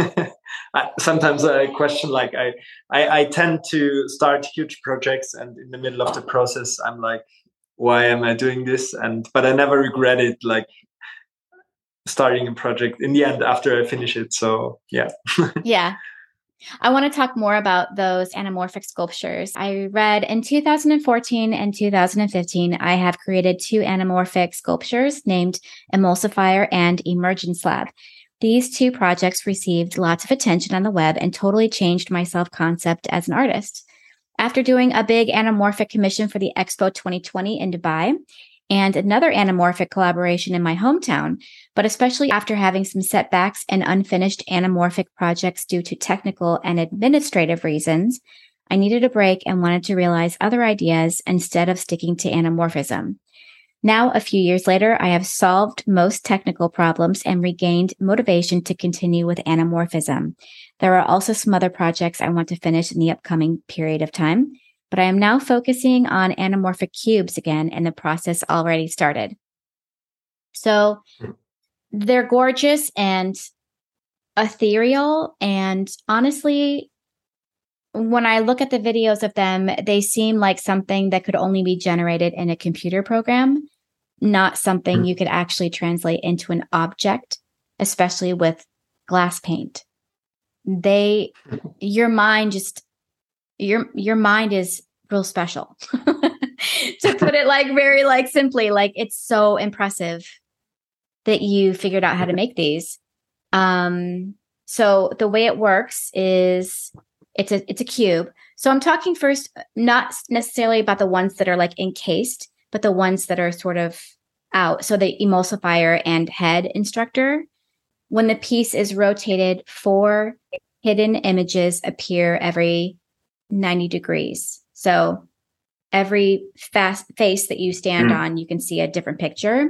I, sometimes I question, like I, I, I tend to start huge projects, and in the middle of the process, I'm like, why am I doing this? And but I never regret it, like starting a project in the end after I finish it. So yeah. Yeah. I want to talk more about those anamorphic sculptures. I read in two thousand fourteen and two thousand fifteen, I have created two anamorphic sculptures named Emulsifier and Emergence Lab. These two projects received lots of attention on the web and totally changed my self-concept as an artist. After doing a big anamorphic commission for the Expo twenty twenty in Dubai and another anamorphic collaboration in my hometown, but especially after having some setbacks and unfinished anamorphic projects due to technical and administrative reasons, I needed a break and wanted to realize other ideas instead of sticking to anamorphism. Now, a few years later, I have solved most technical problems and regained motivation to continue with anamorphism. There are also some other projects I want to finish in the upcoming period of time, but I am now focusing on anamorphic cubes again, and the process already started. So they're gorgeous and ethereal, and honestly, when I look at the videos of them, they seem like something that could only be generated in a computer program, not something you could actually translate into an object, especially with glass paint. They, your mind just, your, your mind is real special. To put it like very like simply, like it's so impressive that you figured out how to make these. Um, so the way it works is it's a, it's a cube. So I'm talking first, not necessarily about the ones that are like encased, but the ones that are sort of out. So the emulsifier and head instructor, when the piece is rotated, four hidden images appear every ninety degrees. So every fast face that you stand mm. on, you can see a different picture.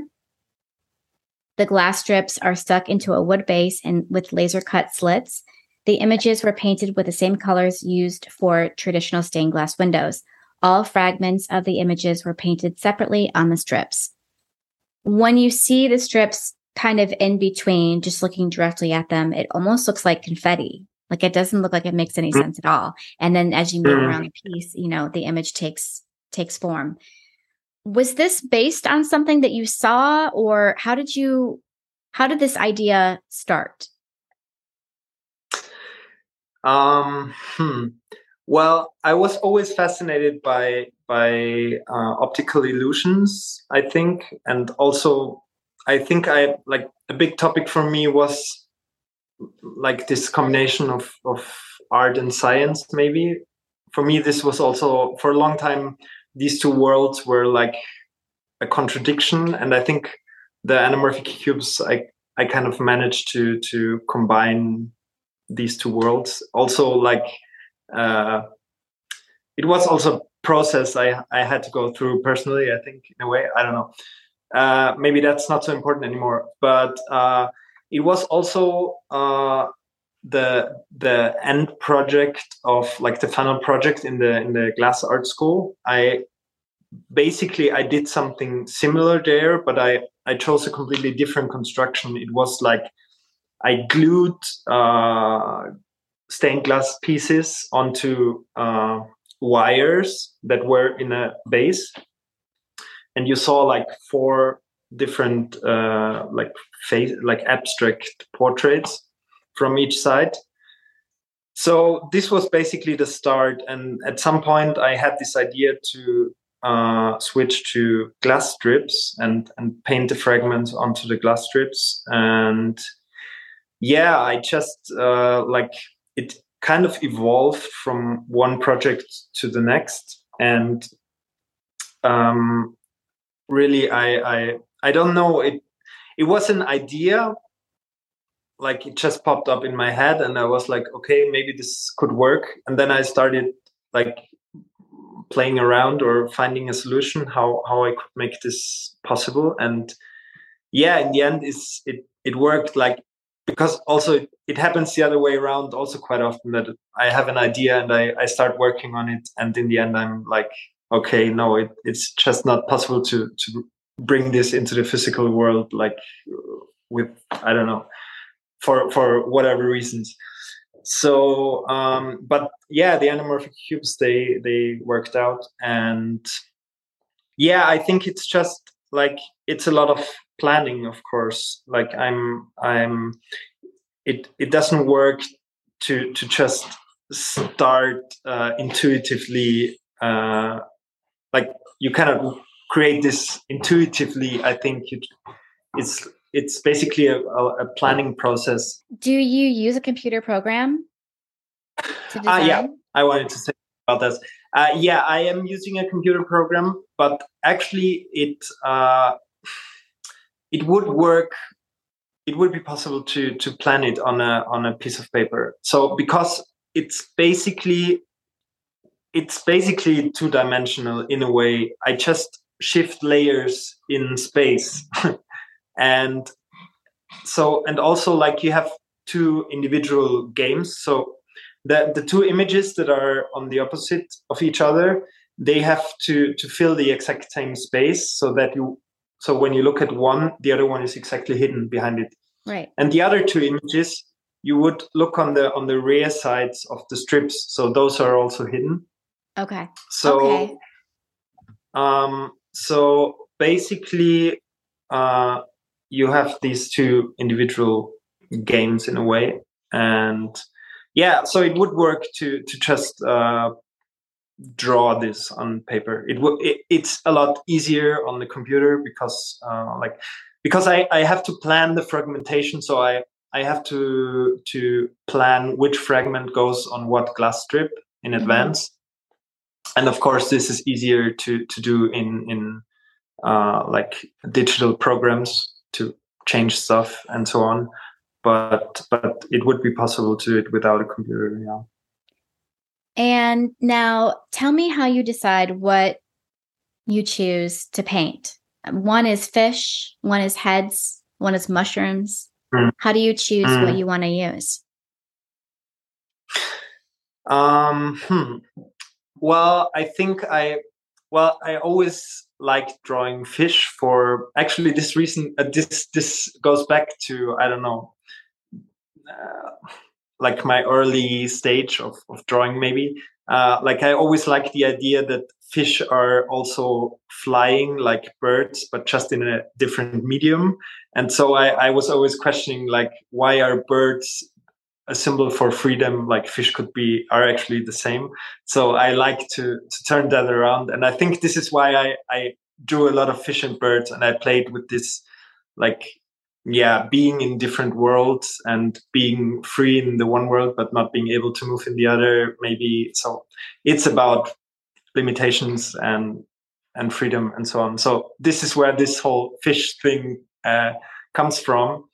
The glass strips are stuck into a wood base and with laser cut slits. The images were painted with the same colors used for traditional stained glass windows. All fragments of the images were painted separately on the strips. When you see the strips kind of in between, just looking directly at them, it almost looks like confetti. Like it doesn't look like it makes any sense at all. And then as you move around the piece, you know, the image takes takes form. Was this based on something that you saw, or how did you, how did this idea start? Um, hmm. Well, I was always fascinated by by uh, optical illusions, I think, and also I think I like a big topic for me was like this combination of of art and science. Maybe for me, this was also for a long time. These two worlds were like a contradiction, and I think the anamorphic cubes, I I kind of managed to to combine these two worlds. Also, like. Uh, it was also a process I, I had to go through personally, I think, in a way. I don't know. Uh, maybe that's not so important anymore. But uh, it was also uh, the the end project of like the final project in the in the glass art school. I basically I did something similar there, but I, I chose a completely different construction. It was like I glued uh, stained glass pieces onto uh, wires that were in a base, and you saw like four different uh, like face like abstract portraits from each side. So this was basically the start, and at some point I had this idea to uh, switch to glass strips and and paint the fragments onto the glass strips. And yeah, I just uh, like it kind of evolved from one project to the next. And um, really, I, I I don't know, it it was an idea, like it just popped up in my head, and I was like, okay, maybe this could work. And then I started like playing around or finding a solution how how I could make this possible. And yeah, in the end, is it it worked, like, because also it, it happens the other way around also quite often, that I have an idea and I, I start working on it, and in the end I'm like, okay, no, it, it's just not possible to to bring this into the physical world, like with, I don't know, for for whatever reasons. So um but yeah, the anamorphic cubes, they they worked out. And yeah, I think it's just like it's a lot of planning, of course. Like i'm i'm it it doesn't work to to just start uh, intuitively, uh like you cannot create this intuitively. I think it, it's it's basically a, a planning process. Do you use a computer program to design? Ah, yeah, I wanted to say about this. Uh, yeah, I am using a computer program, but actually, it uh, it would work. It would be possible to to plan it on a on a piece of paper. So because it's basically it's basically two dimensional in a way. I just shift layers in space, and so and also like you have two individual games. So the the two images that are on the opposite of each other, they have to to fill the exact same space, so that you so when you look at one, the other one is exactly hidden behind it. Right. And the other two images, you would look on the on the rear sides of the strips, so those are also hidden. Okay. So okay. um so basically uh you have these two individual games in a way. And yeah, so it would work to to just uh, draw this on paper. It would it, it's a lot easier on the computer because uh, like because I, I have to plan the fragmentation. So I I have to to plan which fragment goes on what glass strip in mm-hmm. advance. And of course, this is easier to to do in in uh, like digital programs to change stuff and so on. But but it would be possible to do it without a computer, yeah. And now tell me how you decide what you choose to paint. One is fish, one is heads, one is mushrooms. Mm. How do you choose mm. what you want to use? Um, hmm. Well, I think I, well, I always liked drawing fish for actually this reason. Uh, this this goes back to, I don't know, Uh, like my early stage of, of drawing, maybe. Uh, like I always liked the idea that fish are also flying like birds, but just in a different medium. And so I, I was always questioning, like, why are birds a symbol for freedom, like fish could be, are actually the same. So I like to to turn that around, and I think this is why I I drew a lot of fish and birds, and I played with this, like, yeah, being in different worlds and being free in the one world but not being able to move in the other, maybe. So it's about limitations and and freedom and so on. So this is where this whole fish thing uh, comes from.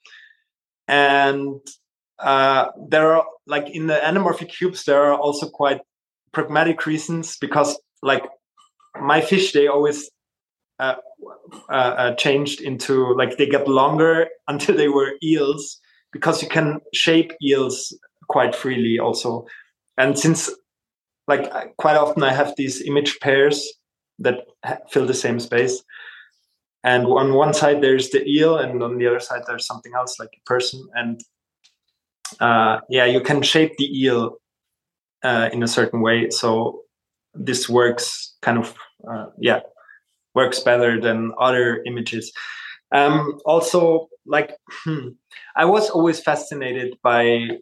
And uh, there are, like, in the anamorphic cubes, there are also quite pragmatic reasons, because, like, my fish, they always uh, uh, uh, changed into, like, they get longer until they were eels, because you can shape eels quite freely also. And since, like, quite often I have these image pairs that fill the same space, and on one side there's the eel, and on the other side there's something else, like a person, and uh, yeah, you can shape the eel uh, in a certain way. So this works kind of, uh, yeah, works better than other images. Um, also, like, hmm, I was always fascinated by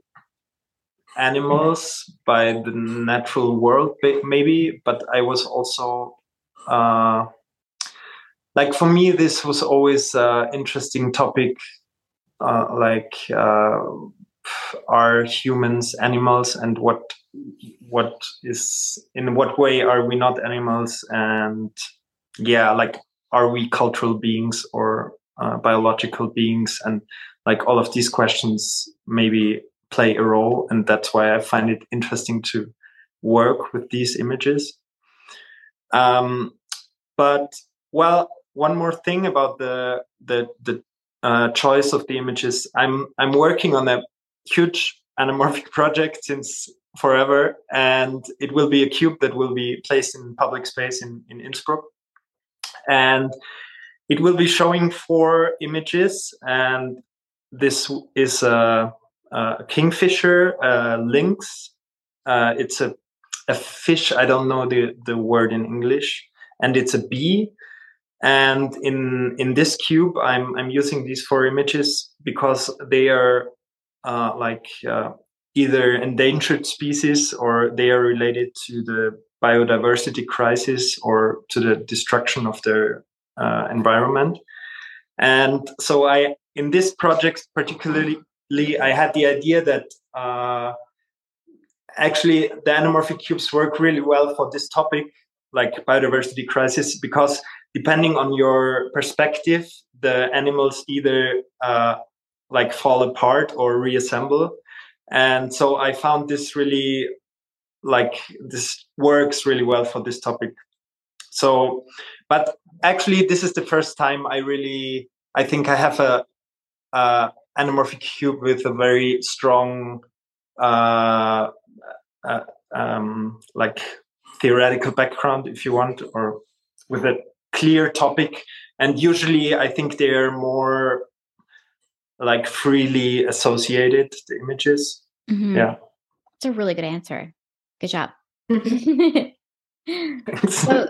animals, by the natural world, maybe, but I was also, uh, like, for me, this was always an interesting topic, uh, like, uh, are humans animals, and what what is, in what way are we not animals, and yeah, like, are we cultural beings or uh, biological beings, and like all of these questions maybe play a role, and that's why I find it interesting to work with these images. Um, but well, one more thing about the the the uh, choice of the images. I'm I'm working on a huge anamorphic project since forever, and it will be a cube that will be placed in public space in in Innsbruck, and it will be showing four images. And this is a, a kingfisher, a lynx. Uh, it's a a fish. I don't know the the word in English, and it's a bee. And in in this cube, I'm I'm using these four images because they are uh, like uh, either endangered species, or they are related to the biodiversity crisis or to the destruction of their uh, environment. And so I, in this project particularly, I had the idea that uh, actually the anamorphic cubes work really well for this topic, like biodiversity crisis, because depending on your perspective, the animals either uh, like fall apart or reassemble. And so I found this really, like, this works really well for this topic. So, but actually this is the first time I really, I think I have a, a anamorphic cube with a very strong, uh, uh, um, like theoretical background, if you want, or with a clear topic. And usually I think they're more like freely associated, the images. Mm-hmm. Yeah. It's a really good answer. Good job. So,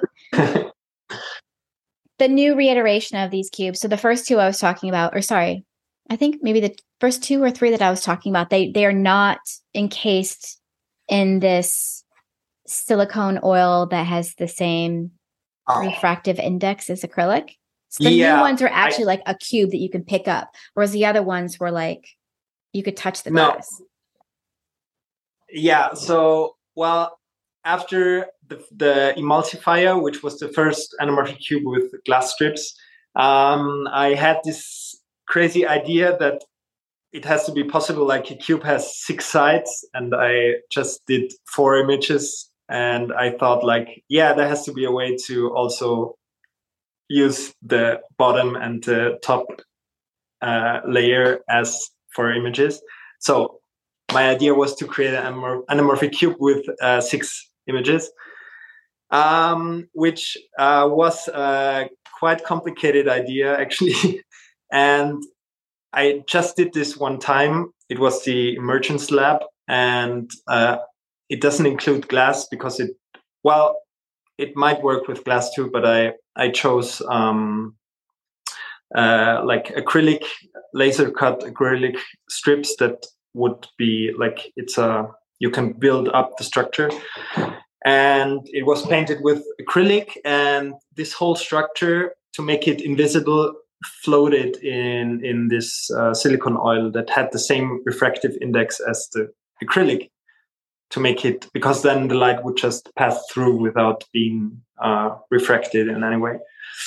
the new reiteration of these cubes. So the first two I was talking about, or sorry, I think maybe the first two or three that I was talking about, they they are not encased in this silicone oil that has the same oh. refractive index as acrylic. So the yeah, new ones are actually I, like a cube that you can pick up, whereas the other ones were like you could touch the glass. No. Yeah. So, well, after the, the emulsifier, which was the first anamorphic cube with glass strips, um, I had this crazy idea that it has to be possible. Like, a cube has six sides, and I just did four images, and I thought, like, yeah, there has to be a way to also use the bottom and the top uh, layer as for images. So my idea was to create an anamorphic cube with uh, six images, um, which uh, was a quite complicated idea, actually. And I just did this one time. It was the Emergence Lab, and uh, it doesn't include glass because it, well, it might work with glass too, but I, I chose um, uh, like acrylic, laser cut acrylic strips that would be like, it's a, you can build up the structure. And it was painted with acrylic, and this whole structure, to make it invisible, floated in, in this uh, silicone oil that had the same refractive index as the acrylic, to make it, because then the light would just pass through without being uh, refracted in any way.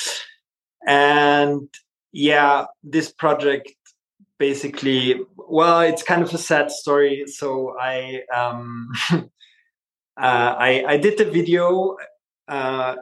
And yeah, this project basically, well, it's kind of a sad story. So I, um, Uh, I, I did the video uh,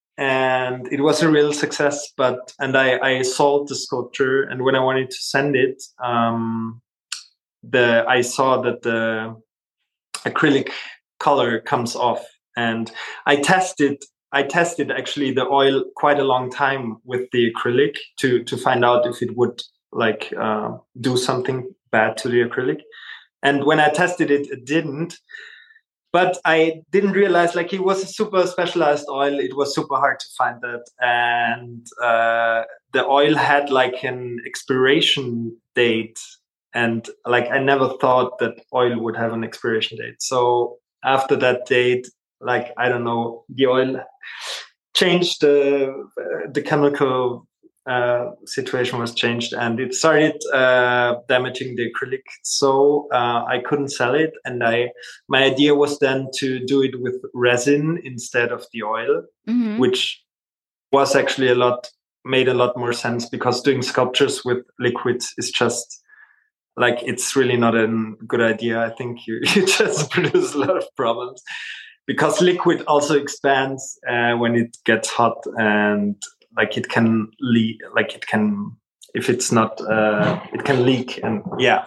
and it was a real success, but and I, I sold the sculpture, and when I wanted to send it, um, the I saw that the acrylic color comes off, and I tested I tested actually the oil quite a long time with the acrylic to to find out if it would like uh, do something bad to the acrylic, and when I tested it, it didn't. But I didn't realize, like, it was a super specialized oil. It was super hard to find that. And uh, the oil had like an expiration date. And like, I never thought that oil would have an expiration date. So after that date, like, I don't know, the oil changed, the, the chemical uh, situation was changed, and it started uh, damaging the acrylic. So uh, I couldn't sell it. And I, my idea was then to do it with resin instead of the oil, mm-hmm. which was actually a lot, made a lot more sense, because doing sculptures with liquids is just like, it's really not a good idea. I think you, you just produce a lot of problems, because liquid also expands uh, when it gets hot, and like it can leak, like it can, if it's not, uh, it can leak. And yeah.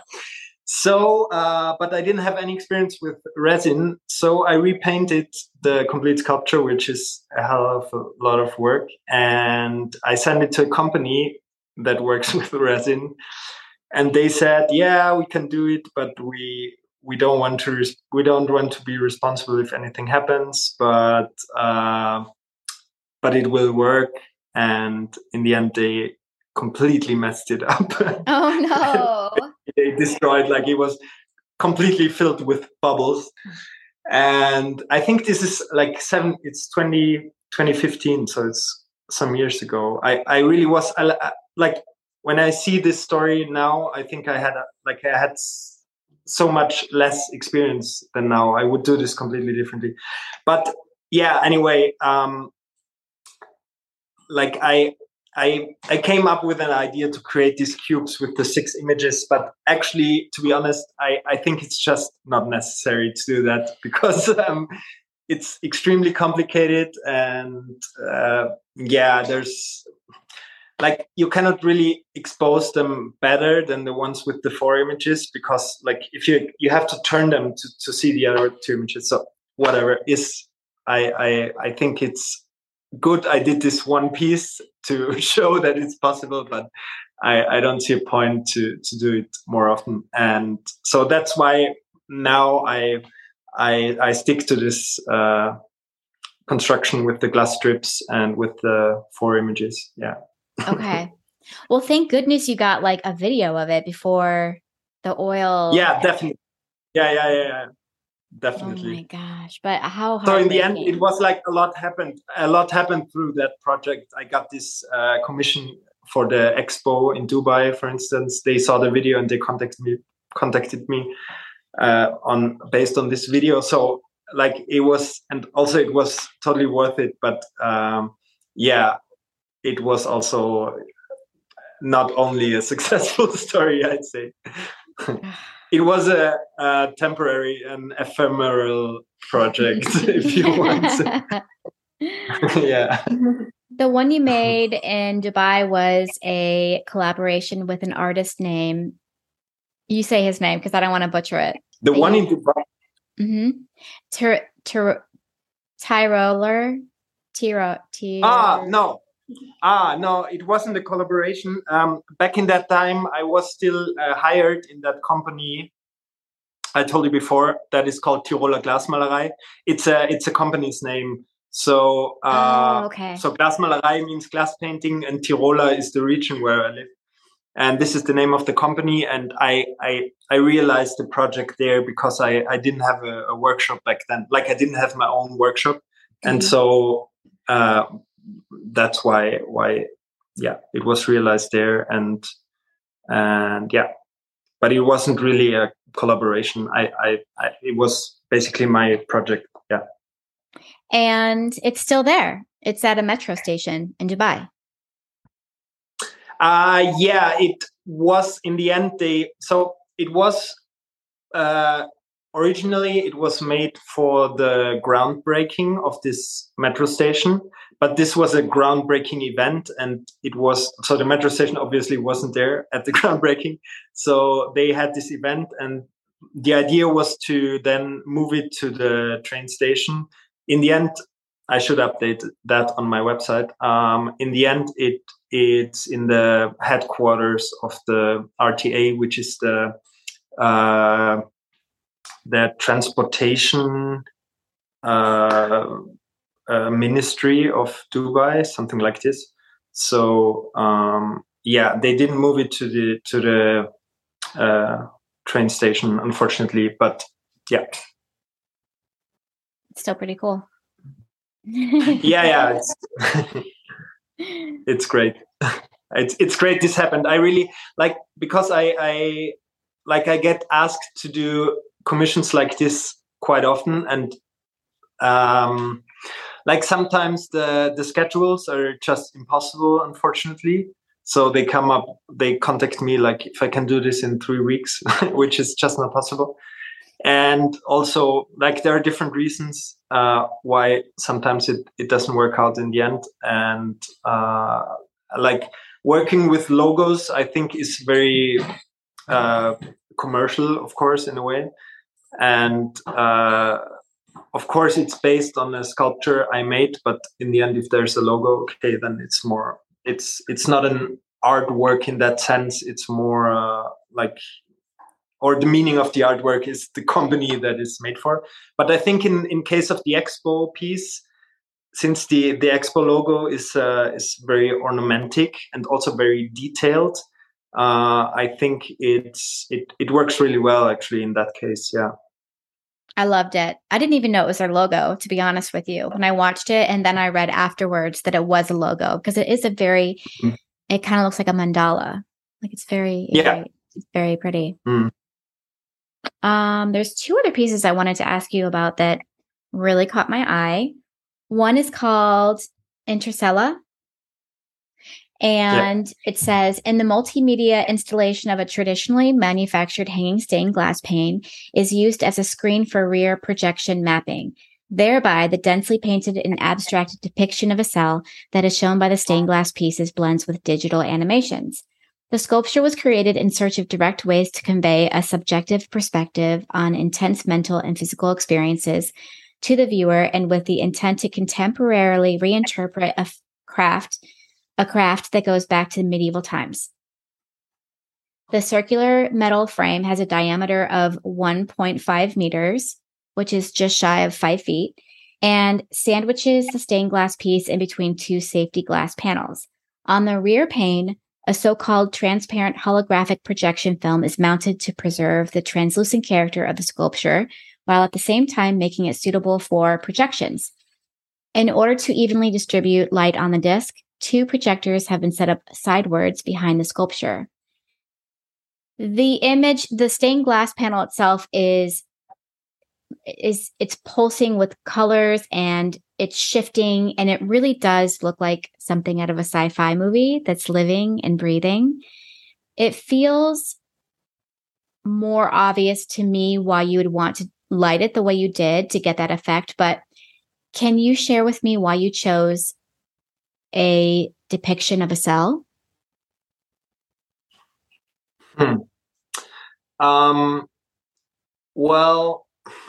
So, uh, but I didn't have any experience with resin. So I repainted the complete sculpture, which is a hell of a lot of work. And I sent it to a company that works with resin. And they said, yeah, we can do it, but we, we don't want to, res- we don't want to be responsible if anything happens, but, uh, but it will work. And in the end, they completely messed it up. Oh no! They destroyed, like, it was completely filled with bubbles. And I think this is like seven. It's twenty, twenty fifteen, so it's some years ago. I, I really was I, like, when I see this story now, I think I had a, like I had so much less experience than now. I would do this completely differently. But yeah, anyway. Um, Like I, I, I came up with an idea to create these cubes with the six images, but actually, to be honest, I, I think it's just not necessary to do that, because um, it's extremely complicated, and uh, yeah, there's like, you cannot really expose them better than the ones with the four images, because like if you you have to turn them to, to see the other two images. So whatever is, I I, I think it's good I did this one piece to show that it's possible, but I, I don't see a point to, to do it more often. And so that's why now I I, I stick to this uh, construction with the glass strips and with the four images. Yeah. Okay. Well, thank goodness you got like a video of it before the oil. Yeah, definitely. Yeah, yeah, yeah, yeah. Definitely. Oh my gosh. But how hard? So in the end, it was like a lot happened. A lot happened through that project. I got this uh, commission for the expo in Dubai, for instance. They saw the video and they contacted me, contacted me uh, on based on this video. So like it was, and also it was totally worth it. But um, yeah, it was also not only a successful story, I'd say. It was a, a temporary and ephemeral project, if you want to. Yeah. The one you made in Dubai was a collaboration with an artist named, you say his name because I don't want to butcher it. The Are one you, in Dubai? Mm-hmm. Tyr, Tyr, Tyroler? Tyro, Tyro. Ah, no. Ah, no, it wasn't a collaboration. Um, back in that time, I was still uh, hired in that company. I told you before that is called Tiroler Glasmalerei. It's a it's a company's name. So, uh, oh, okay. So Glasmalerei means glass painting, and Tiroler is the region where I live. and this is the name of the company. And I I, I realized the project there because I, I didn't have a, a workshop back then. Like I didn't have my own workshop, mm-hmm. and so uh, that's why why yeah it was realized there, and and yeah, but it wasn't really a collaboration. I I, I it was basically my project. Yeah, and it's still there. It's at a metro station in Dubai. Uh, yeah, it was in the end. They so it was uh, originally it was made for the groundbreaking of this metro station, but this was a groundbreaking event, and it was so the metro station obviously wasn't there at the groundbreaking. So they had this event, and the idea was to then move it to the train station. In the end, I should update that on my website. Um, in the end, it it's in the headquarters of the R T A, which is the uh, the transportation uh, uh, ministry of Dubai, something like this. So um, yeah, they didn't move it to the to the uh, train station, unfortunately. But yeah, it's still pretty cool. yeah, yeah, it's, it's great. It's it's great this happened. I really like because I I like I get asked to do commissions like this quite often, and um, like sometimes the the schedules are just impossible, unfortunately. So they come up, they contact me like if I can do this in three weeks, which is just not possible. And also, like there are different reasons uh, why sometimes it, it doesn't work out in the end. And uh, like working with logos, I think is very uh, commercial, of course, in a way. And uh, of course, it's based on a sculpture I made. But in the end, if there's a logo, okay, then it's more. It's it's not an artwork in that sense. It's more uh, like. Or the meaning of the artwork is the company that is made for. But I think in, in case of the Expo piece, since the, the Expo logo is uh, is very ornamentic and also very detailed, uh, I think it's it it works really well actually in that case. Yeah, I loved it. I didn't even know it was their logo, to be honest with you. When I watched it, and then I read afterwards that it was a logo because it is a very. Mm. It kind of looks like a mandala. Like it's very yeah, very, it's very pretty. Mm. Um, there's two other pieces I wanted to ask you about that really caught my eye. One is called Intercella. And yeah. It says, in the multimedia installation of a traditionally manufactured hanging stained glass pane is used as a screen for rear projection mapping. Thereby, the densely painted and abstracted depiction of a cell that is shown by the stained glass pieces blends with digital animations. The sculpture was created in search of direct ways to convey a subjective perspective on intense mental and physical experiences to the viewer, and with the intent to contemporarily reinterpret a craft, a craft that goes back to medieval times. The circular metal frame has a diameter of one point five meters, which is just shy of five feet, and sandwiches the stained glass piece in between two safety glass panels. On the rear pane, a so-called transparent holographic projection film is mounted to preserve the translucent character of the sculpture, while at the same time making it suitable for projections. In order to evenly distribute light on the disc, two projectors have been set up sidewards behind the sculpture. The image, the stained glass panel itself is, is it's pulsing with colors and it's shifting, and it really does look like something out of a sci-fi movie that's living and breathing. It feels more obvious to me why you would want to light it the way you did to get that effect, but can you share with me why you chose a depiction of a cell? Hmm. Um, well,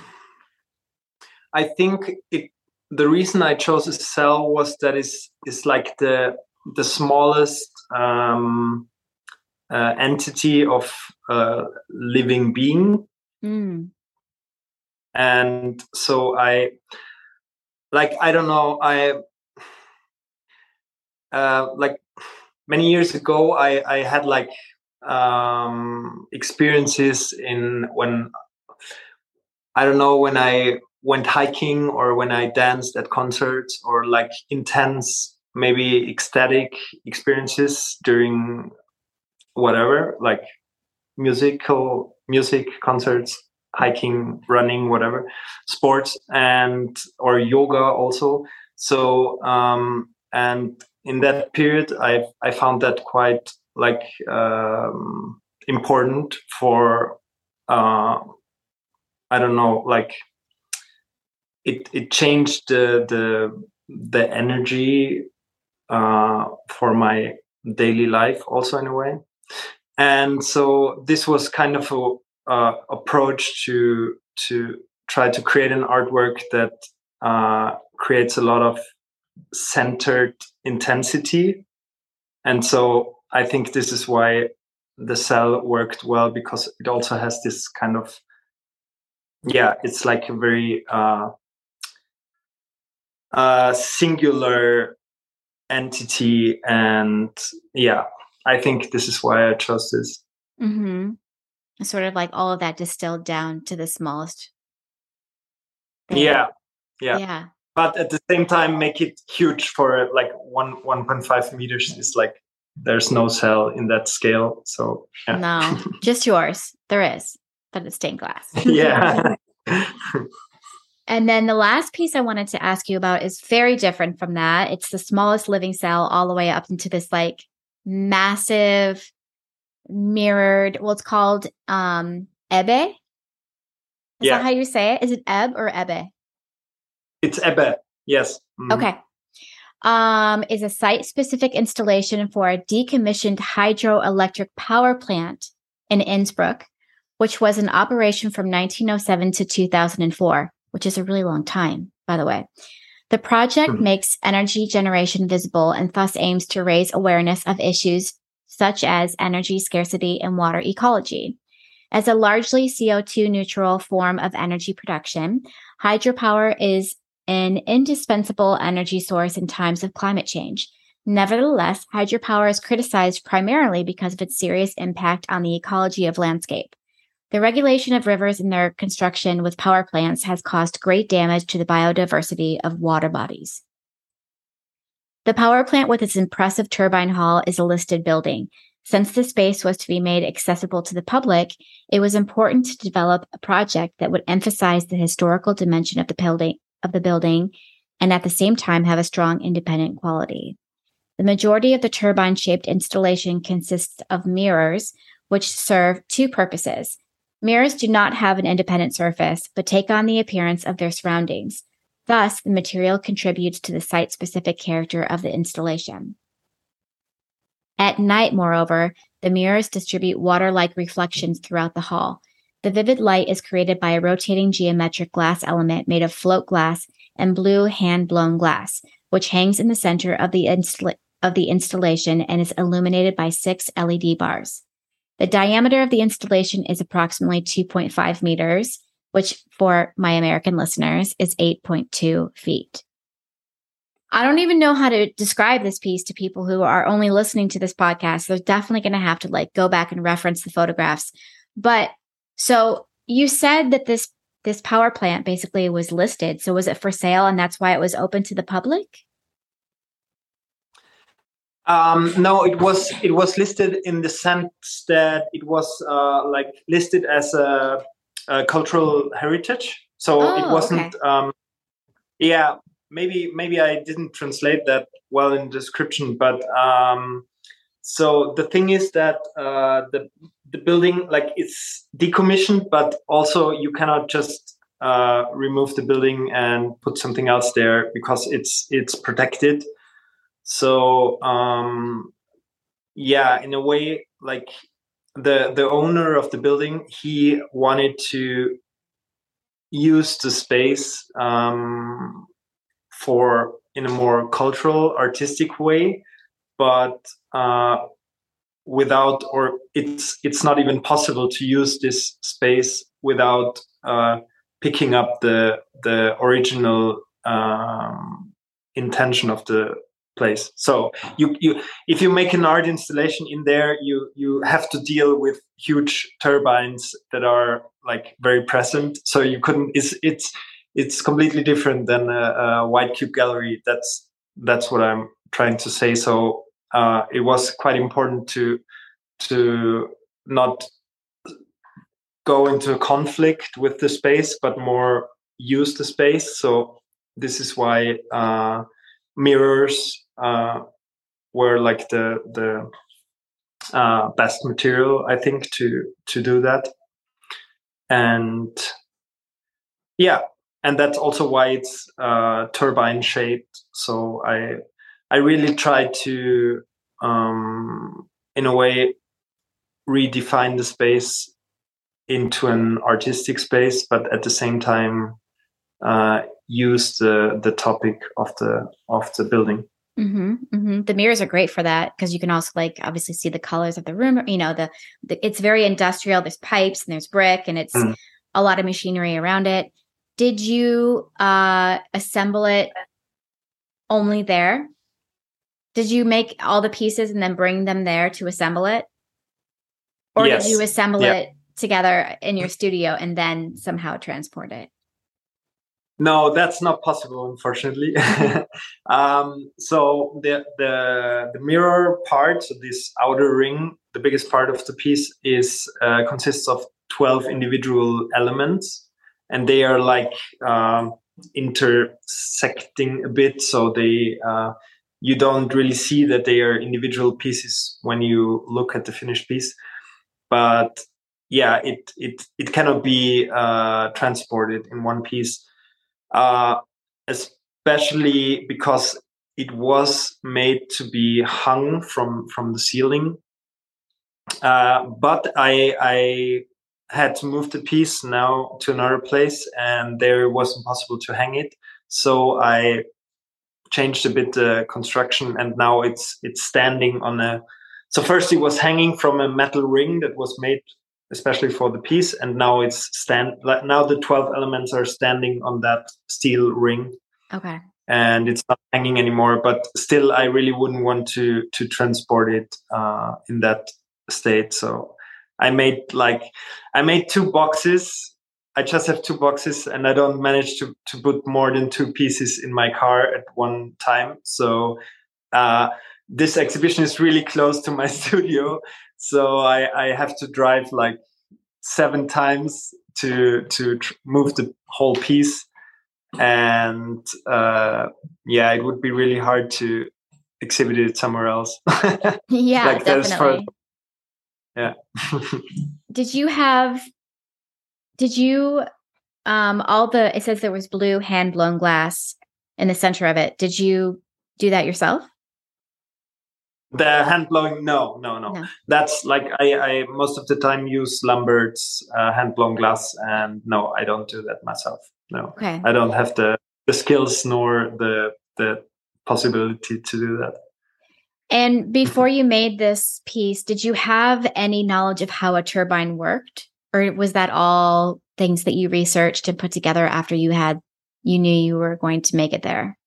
I think it the reason I chose a cell was that is is like the the smallest um, uh, entity of uh, living being, mm. and so I like I don't know I uh, like many years ago I I had like um, experiences in when I don't know when I went hiking or when I danced at concerts, or like intense, maybe ecstatic experiences during whatever, like musical music concerts, hiking, running, whatever, sports, and or yoga also. So um, and in that period, I I found that quite like um, important for uh, I don't know, like it it changed the the the energy uh, for my daily life also in a way. And so this was kind of a uh, approach to to try to create an artwork that uh, creates a lot of centered intensity. And so I think this is why the cell worked well, because it also has this kind of, yeah, it's like a very uh, uh, singular entity. And yeah, I think this is why I chose this. Mm-hmm. Sort of like all of that distilled down to the smallest thing. Yeah, yeah. Yeah. But at the same time, make it huge for like one one point five meters. Is like there's no cell in that scale. So yeah. No, just yours. There is, but it's stained glass. Yeah. And then the last piece I wanted to ask you about is very different from that. It's the smallest living cell all the way up into this like massive mirrored, well, it's called um Ebbe. Is Yeah. that how you say it? Is it Eb or Ebbe? It's Ebbe. Yes. Mm-hmm. Okay. Um, is a site-specific installation for a decommissioned hydroelectric power plant in Innsbruck, which was in operation from nineteen oh seven to two thousand four, which is a really long time, by the way. The project mm-hmm. makes energy generation visible and thus aims to raise awareness of issues such as energy scarcity and water ecology. As a largely C O two neutral form of energy production, hydropower is an indispensable energy source in times of climate change. Nevertheless, hydropower is criticized primarily because of its serious impact on the ecology of landscape. The regulation of rivers and their construction with power plants has caused great damage to the biodiversity of water bodies. The power plant with its impressive turbine hall is a listed building. Since the space was to be made accessible to the public, it was important to develop a project that would emphasize the historical dimension of the building, of the building and at the same time have a strong independent quality. The majority of the turbine-shaped installation consists of mirrors, which serve two purposes. Mirrors do not have an independent surface, but take on the appearance of their surroundings. Thus, the material contributes to the site-specific character of the installation. At night, moreover, the mirrors distribute water-like reflections throughout the hall. The vivid light is created by a rotating geometric glass element made of float glass and blue hand-blown glass, which hangs in the center of the, installa- of the installation and is illuminated by six L E D bars. The diameter of the installation is approximately two point five meters, which for my American listeners is eight point two feet. I don't even know how to describe this piece to people who are only listening to this podcast. They're definitely going to have to like go back and reference the photographs. But so you said that this this power plant basically was listed. So was it for sale and that's why it was open to the public? Um, no, it was it was listed in the sense that it was uh, like listed as a, a cultural heritage. So oh, it wasn't. Okay. Um, yeah, maybe maybe I didn't translate that well in the description, but um, so the thing is that uh, the the building, like, it's decommissioned, but also you cannot just uh, remove the building and put something else there because it's it's protected. So um, yeah, in a way, like the the owner of the building, he wanted to use the space um, for in a more cultural, artistic way, but uh, without, or it's it's not even possible to use this space without uh, picking up the the original um, intention of the place. So you you if you make an art installation in there, you you have to deal with huge turbines that are like very present. So you couldn't. It's it's it's completely different than a, a white cube gallery. That's that's what I'm trying to say. So uh, it was quite important to to not go into a conflict with the space, but more use the space. So this is why uh, mirrors uh, were like the the uh, best material, I think, to to do that. And yeah, and that's also why it's uh, turbine shaped. So I I really try to um, in a way redefine the space into an artistic space, but at the same time uh, use the the topic of the of the building. Mm-hmm, mm-hmm. The mirrors are great for that because you can also like obviously see the colors of the room. You know, the, the it's very industrial. There's pipes and there's brick and it's mm. a lot of machinery around it. Did you uh, assemble it only there? Did you make all the pieces and then bring them there to assemble it, or yes. did you assemble yeah. it together in your studio and then somehow transport it? No, that's not possible, unfortunately. um, so the, the the mirror part, so this outer ring, the biggest part of the piece is uh, consists of twelve individual elements, and they are like uh, intersecting a bit. So they uh, you don't really see that they are individual pieces when you look at the finished piece, but yeah, it it it cannot be uh, transported in one piece. Uh, especially because it was made to be hung from from the ceiling. Uh, but I I had to move the piece now to another place, and there it was impossible to hang it. So I changed a bit the construction, and now it's it's standing on a. So first it was hanging from a metal ring that was made especially for the piece, and now it's stand like now the twelve elements are standing on that steel ring. Okay. And it's not hanging anymore, but still I really wouldn't want to to transport it uh in that state. So I made like I made two boxes. I just have two boxes, and I don't manage to to put more than two pieces in my car at one time. So uh this exhibition is really close to my studio. So I, I have to drive like seven times to to tr- move the whole piece, and uh, yeah, it would be really hard to exhibit it somewhere else. Yeah, like definitely. For, yeah. Did you have? Did you? Um, all the it says there was blue hand blown glass in the center of it. Did you do that yourself? The hand blowing, no, no, no, no. That's like I, I most of the time use Lambert's uh, hand blown glass, and no, I don't do that myself. No, okay. I don't have the, the skills nor the the possibility to do that. And before you made this piece, did you have any knowledge of how a turbine worked, or was that all things that you researched and put together after you had you knew you were going to make it there?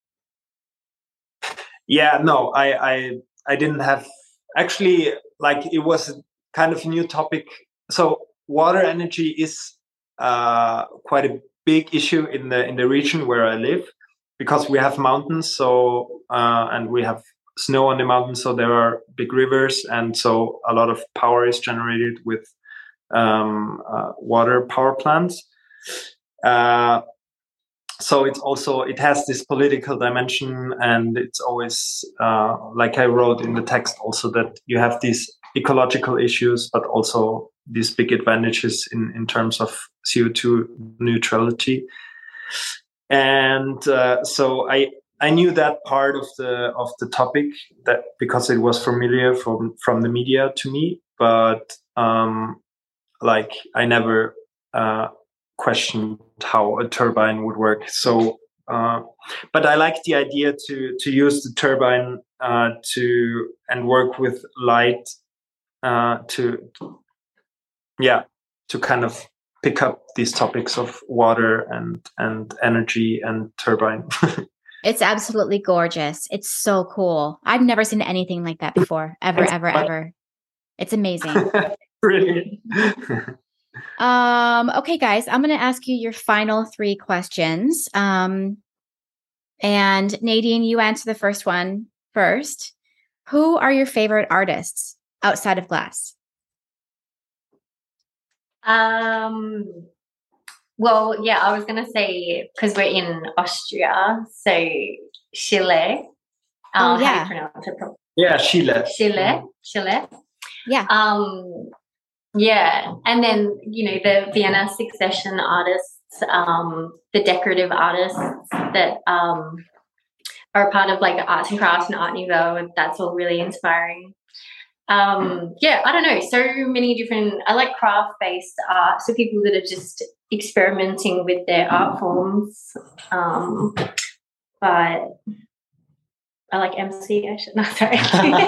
Yeah, no, I. I I didn't have actually like it was kind of a new topic. So water energy is uh, quite a big issue in the in the region where I live, because we have mountains. So uh, and we have snow on the mountains. So there are big rivers, and so a lot of power is generated with um, uh, water power plants. Uh, So it's also, it has this political dimension, and it's always, uh, like I wrote in the text also, that you have these ecological issues, but also these big advantages in, in terms of C O two neutrality. And uh, so I I knew that part of the of the topic, that because it was familiar from, from the media to me, but um, like I never uh, questioned how a turbine would work. So, uh, but I like the idea to to use the turbine uh, to and work with light uh, to, yeah, to kind of pick up these topics of water and and energy and turbine. It's absolutely gorgeous. It's so cool. I've never seen anything like that before. Ever, ever, ever. It's amazing. Brilliant. um, okay, guys, I'm going to ask you your final three questions. Um, and Nadine, you answer the first one first. Who are your favorite artists outside of glass? Um, well, yeah, I was going to say, because we're in Austria, so Schiele. Oh, uh, yeah. How do you pronounce it properly? Yeah, Schiele. Schiele. Schiele. Yeah. Um, yeah. And then, you know, the Vienna Succession artists, um, the decorative artists that um, are part of like arts and crafts and Art Nouveau, and that's all really inspiring. Um, yeah, I don't know, so many different, I like craft-based art, so people that are just experimenting with their art forms. Um, but I like M C, actually. No, sorry.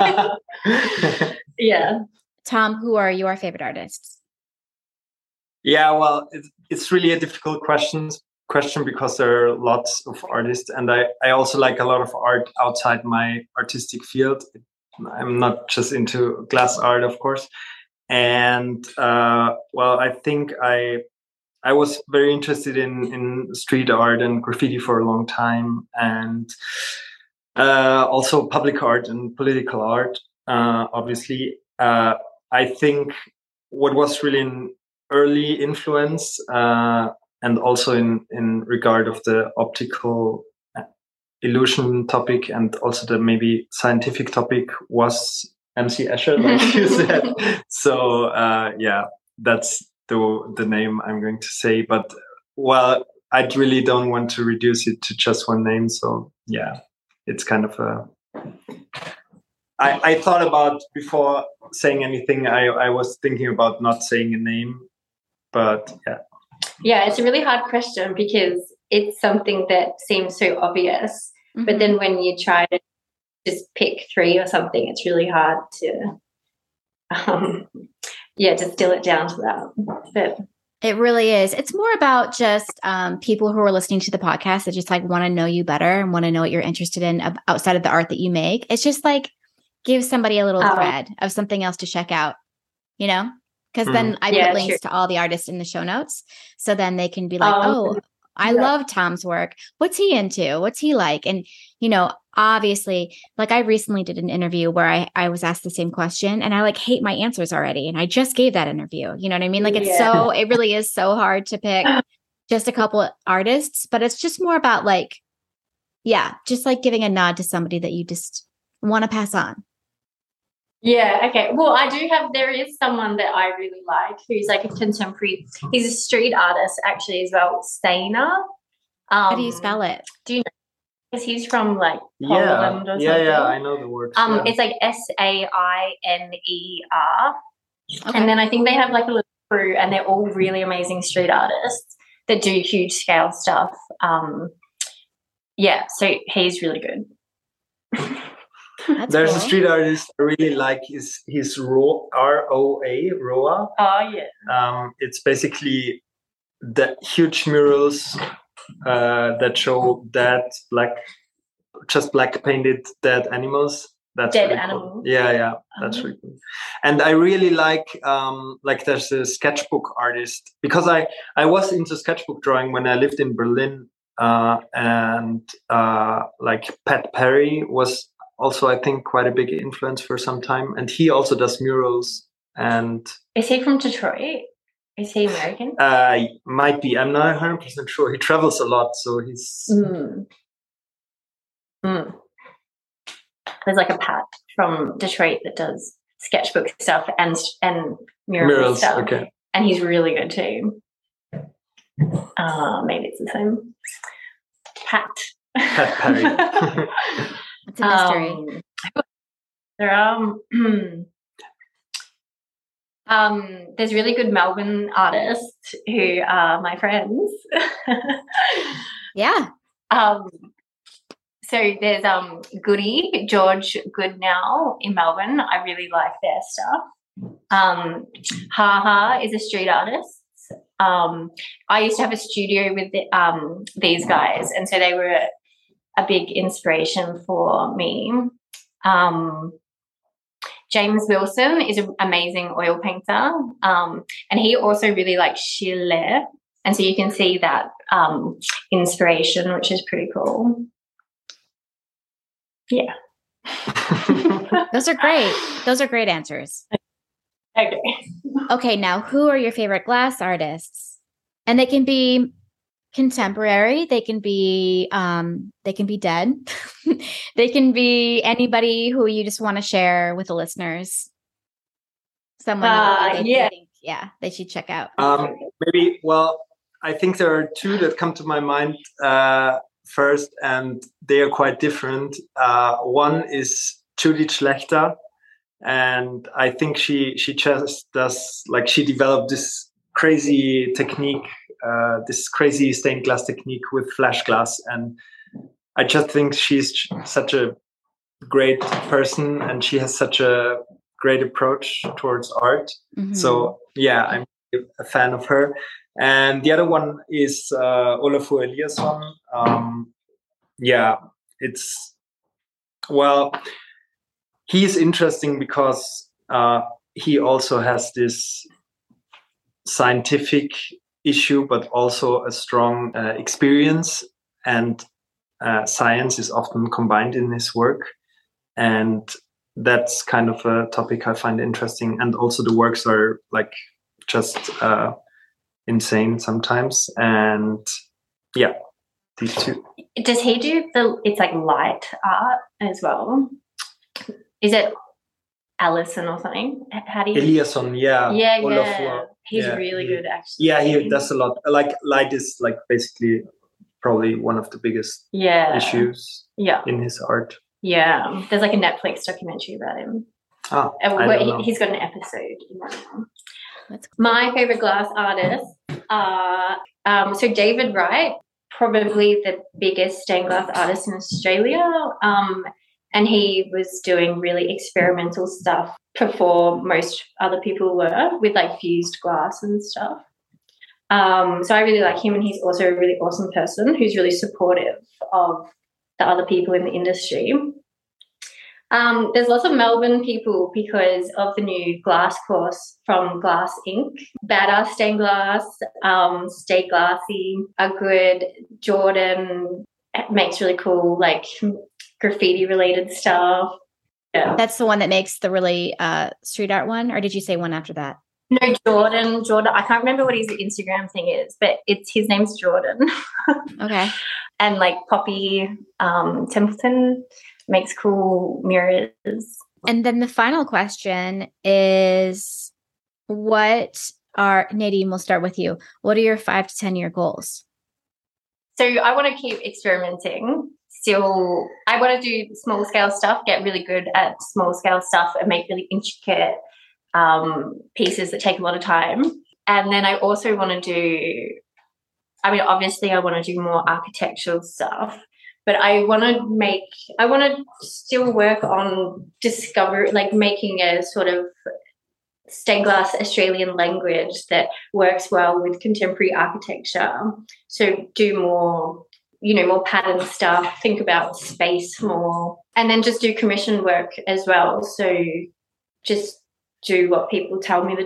Yeah. Tom, who are your favorite artists? Yeah, well, it, it's really a difficult question question because there are lots of artists, and I, I also like a lot of art outside my artistic field. I'm not just into glass art, of course. And uh, well, I think I I was very interested in, in street art and graffiti for a long time, and uh, also public art and political art, uh, obviously. Uh, I think what was really an early influence, uh, and also in, in regard of the optical illusion topic and also the maybe scientific topic, was M C Escher, like you said. So uh, yeah, that's the the name I'm going to say. But well, I really don't want to reduce it to just one name. So yeah, it's kind of a. I, I thought about before saying anything. I I was thinking about not saying a name, but yeah. Yeah, it's a really hard question because it's something that seems so obvious, mm-hmm. but then when you try to just pick three or something, it's really hard to, um, yeah, distill it down to that. But it really is. It's more about just um, people who are listening to the podcast that just like want to know you better and want to know what you're interested in outside of the art that you make. It's just like give somebody a little um, thread of something else to check out, you know? Because mm. then I yeah, put links sure. to all the artists in the show notes. So then they can be like, um, oh, I yeah. love Tom's work. What's he into? What's he like? And, you know, obviously, like I recently did an interview where I, I was asked the same question and I like hate my answers already. And I just gave that interview. You know what I mean? Like it's yeah. so, it really is so hard to pick just a couple of artists, but it's just more about like, yeah, just like giving a nod to somebody that you just want to pass on. Yeah, okay. Well, I do have, there is someone that I really like who's like a contemporary, he's a street artist actually as well, Steiner. Um, How do you spell it? Do you know? Because he's from like yeah. Poland or yeah, something. Yeah, I know the word. Um, yeah. It's like S A I N E R. Okay. And then I think they have like a little crew and they're all really amazing street artists that do huge scale stuff. Um, yeah, so he's really good. That's There's cool. a street artist I really like. Is his Ro- R O A Roa. Oh yeah. Um, it's basically the huge murals uh, that show dead black, just black painted dead animals. That's dead really animals. Cool. Yeah, yeah, that's oh. really cool. And I really like um, like there's a sketchbook artist because I I was into sketchbook drawing when I lived in Berlin, uh, and uh, like Pat Perry was. Also, I think quite a big influence for some time. And he also does murals. And is he from Detroit? Is he American? Uh, might be. I'm not one hundred percent sure. He travels a lot, so he's... Mm. Mm. There's like a Pat from Detroit that does sketchbook stuff and and mural murals stuff. Okay. And he's really good too. Uh, maybe it's the same. Pat. Pat Perry. It's a mystery. Um, there are um, um, there's really good Melbourne artists who are my friends. Yeah. Um, so there's um Goody, George Goodnow in Melbourne. I really like their stuff. Um, Ha Ha is a street artist. Um, I used to have a studio with the, um these guys, and so they were a big inspiration for me. Um, James Wilson is an amazing oil painter, um, and he also really likes Chile, and so you can see that um, inspiration, which is pretty cool. Yeah. Those are great. Those are great answers. Okay. Okay, now who are your favorite glass artists? And they can be contemporary, they can be um they can be dead. They can be anybody who you just want to share with the listeners. Someone uh, they, yeah. they think, yeah, they should check out. Um, maybe, well, I think there are two that come to my mind uh, first, and they are quite different. Uh, one is Judith Schlechter, and I think she she just does, like, she developed this crazy technique, uh, this crazy stained glass technique with flash glass, and I just think she's such a great person, and she has such a great approach towards art. Mm-hmm. So yeah, I'm a fan of her. And the other one is uh, Olafur Eliasson. Um, yeah, it's, well, he's interesting because uh, he also has this scientific issue, but also a strong uh, experience, and uh, science is often combined in his work. And that's kind of a topic I find interesting. And also the works are like just uh, insane sometimes. And yeah, these two. Does he do the, it's like light art as well? Is it Allison or something? How do you? Eliasson, yeah. Yeah, yeah. Olafur. He's yeah, really he, good, actually. Yeah, he does a lot. Like light is like basically probably one of the biggest yeah. issues yeah. in his art. Yeah, there's like a Netflix documentary about him. Oh, and I don't he, know. He's got an episode in one of them. That's cool. My favorite glass artists are um, so David Wright, probably the biggest stained glass artist in Australia, um, and he was doing really experimental stuff before most other people were, with like fused glass and stuff. Um, so I really like him, and he's also a really awesome person who's really supportive of the other people in the industry. Um, there's lots of Melbourne people because of the new glass course from Glass Incorporated. Badass Stained Glass, um, Stay Glassy are good. Jordan makes really cool, like, graffiti related stuff. Yeah. That's the one that makes the really uh, street art one, or did you say one after that? No, Jordan. Jordan. I can't remember what his Instagram thing is, but it's his name's Jordan. Okay. And like Poppy um, Templeton makes cool mirrors. And then the final question is, what are, Nadine, we'll start with you. What are your five to ten year goals? So I want to keep experimenting. Still, I want to do small scale stuff, get really good at small scale stuff, and make really intricate um, pieces that take a lot of time. And then I also want to do, I mean, obviously I want to do more architectural stuff, but I want to make, I want to still work on discover, like making a sort of stained glass Australian language that works well with contemporary architecture. So do more, you know, more pattern stuff, think about space more, and then just do commission work as well. So just do what people tell me to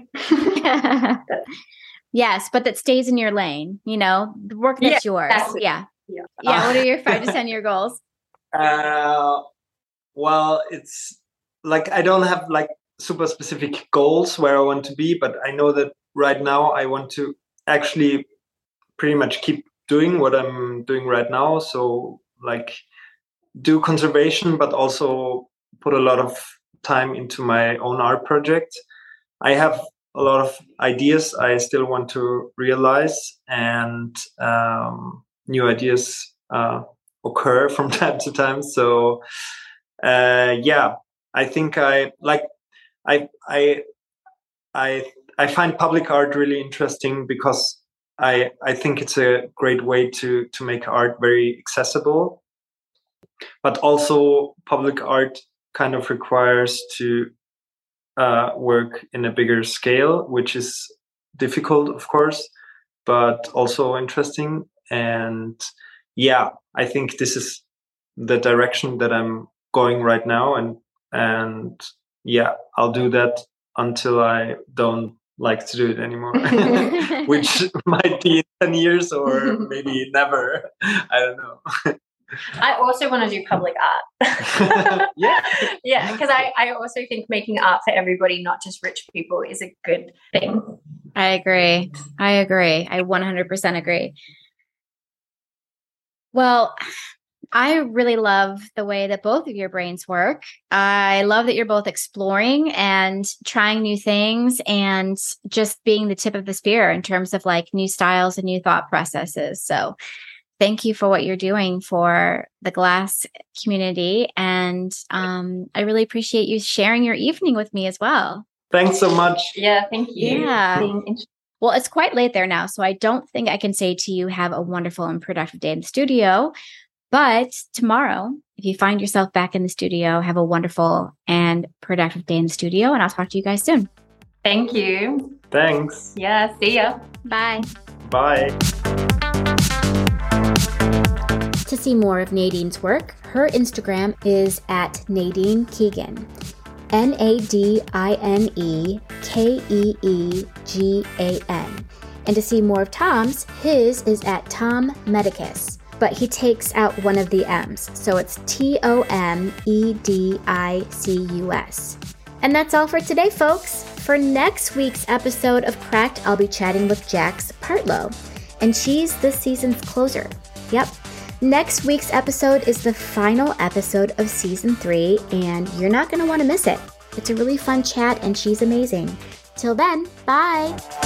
do. Yes, but that stays in your lane, you know, the work that's yeah, yours. Exactly. Yeah. Yeah. Yeah. What are your five to ten year goals? Uh, well, it's like, I don't have like super specific goals where I want to be, but I know that right now I want to actually pretty much keep doing what I'm doing right now. So like do conservation, but also put a lot of time into my own art project. I have a lot of ideas I still want to realize, and um, new ideas uh, occur from time to time. So uh, yeah, I think I like I I I I find public art really interesting because I I think it's a great way to to make art very accessible, but also public art kind of requires to uh, work in a bigger scale, which is difficult, of course, but also interesting. And yeah, I think this is the direction that I'm going right now. And, and yeah, I'll do that until I don't like to do it anymore, which might be in ten years or maybe never. I don't know. I also want to do public art. yeah. Yeah, because I, I also think making art for everybody, not just rich people, is a good thing. I agree. I agree. I one hundred percent agree. Well, I really love the way that both of your brains work. I love that you're both exploring and trying new things and just being the tip of the spear in terms of like new styles and new thought processes. So thank you for what you're doing for the glass community. And um, I really appreciate you sharing your evening with me as well. Thanks so much. Yeah, thank you. Yeah. Well, it's quite late there now, so I don't think I can say to you, have a wonderful and productive day in the studio. But tomorrow, if you find yourself back in the studio, have a wonderful and productive day in the studio, and I'll talk to you guys soon. Thank you. Thanks. Yeah, see ya. Bye. Bye. To see more of Nadine's work, her Instagram is at Nadine Keegan. N A D I N E K E E G A N. And to see more of Tom's, his is at Tom Medicus, but he takes out one of the M's, so it's T O M E D I C U S. And that's all for today, folks. For next week's episode of Cracked, I'll be chatting with Jax Partlow, and she's this season's closer. Yep. Next week's episode is the final episode of season three, and you're not going to want to miss it. It's a really fun chat, and she's amazing. Till then, bye!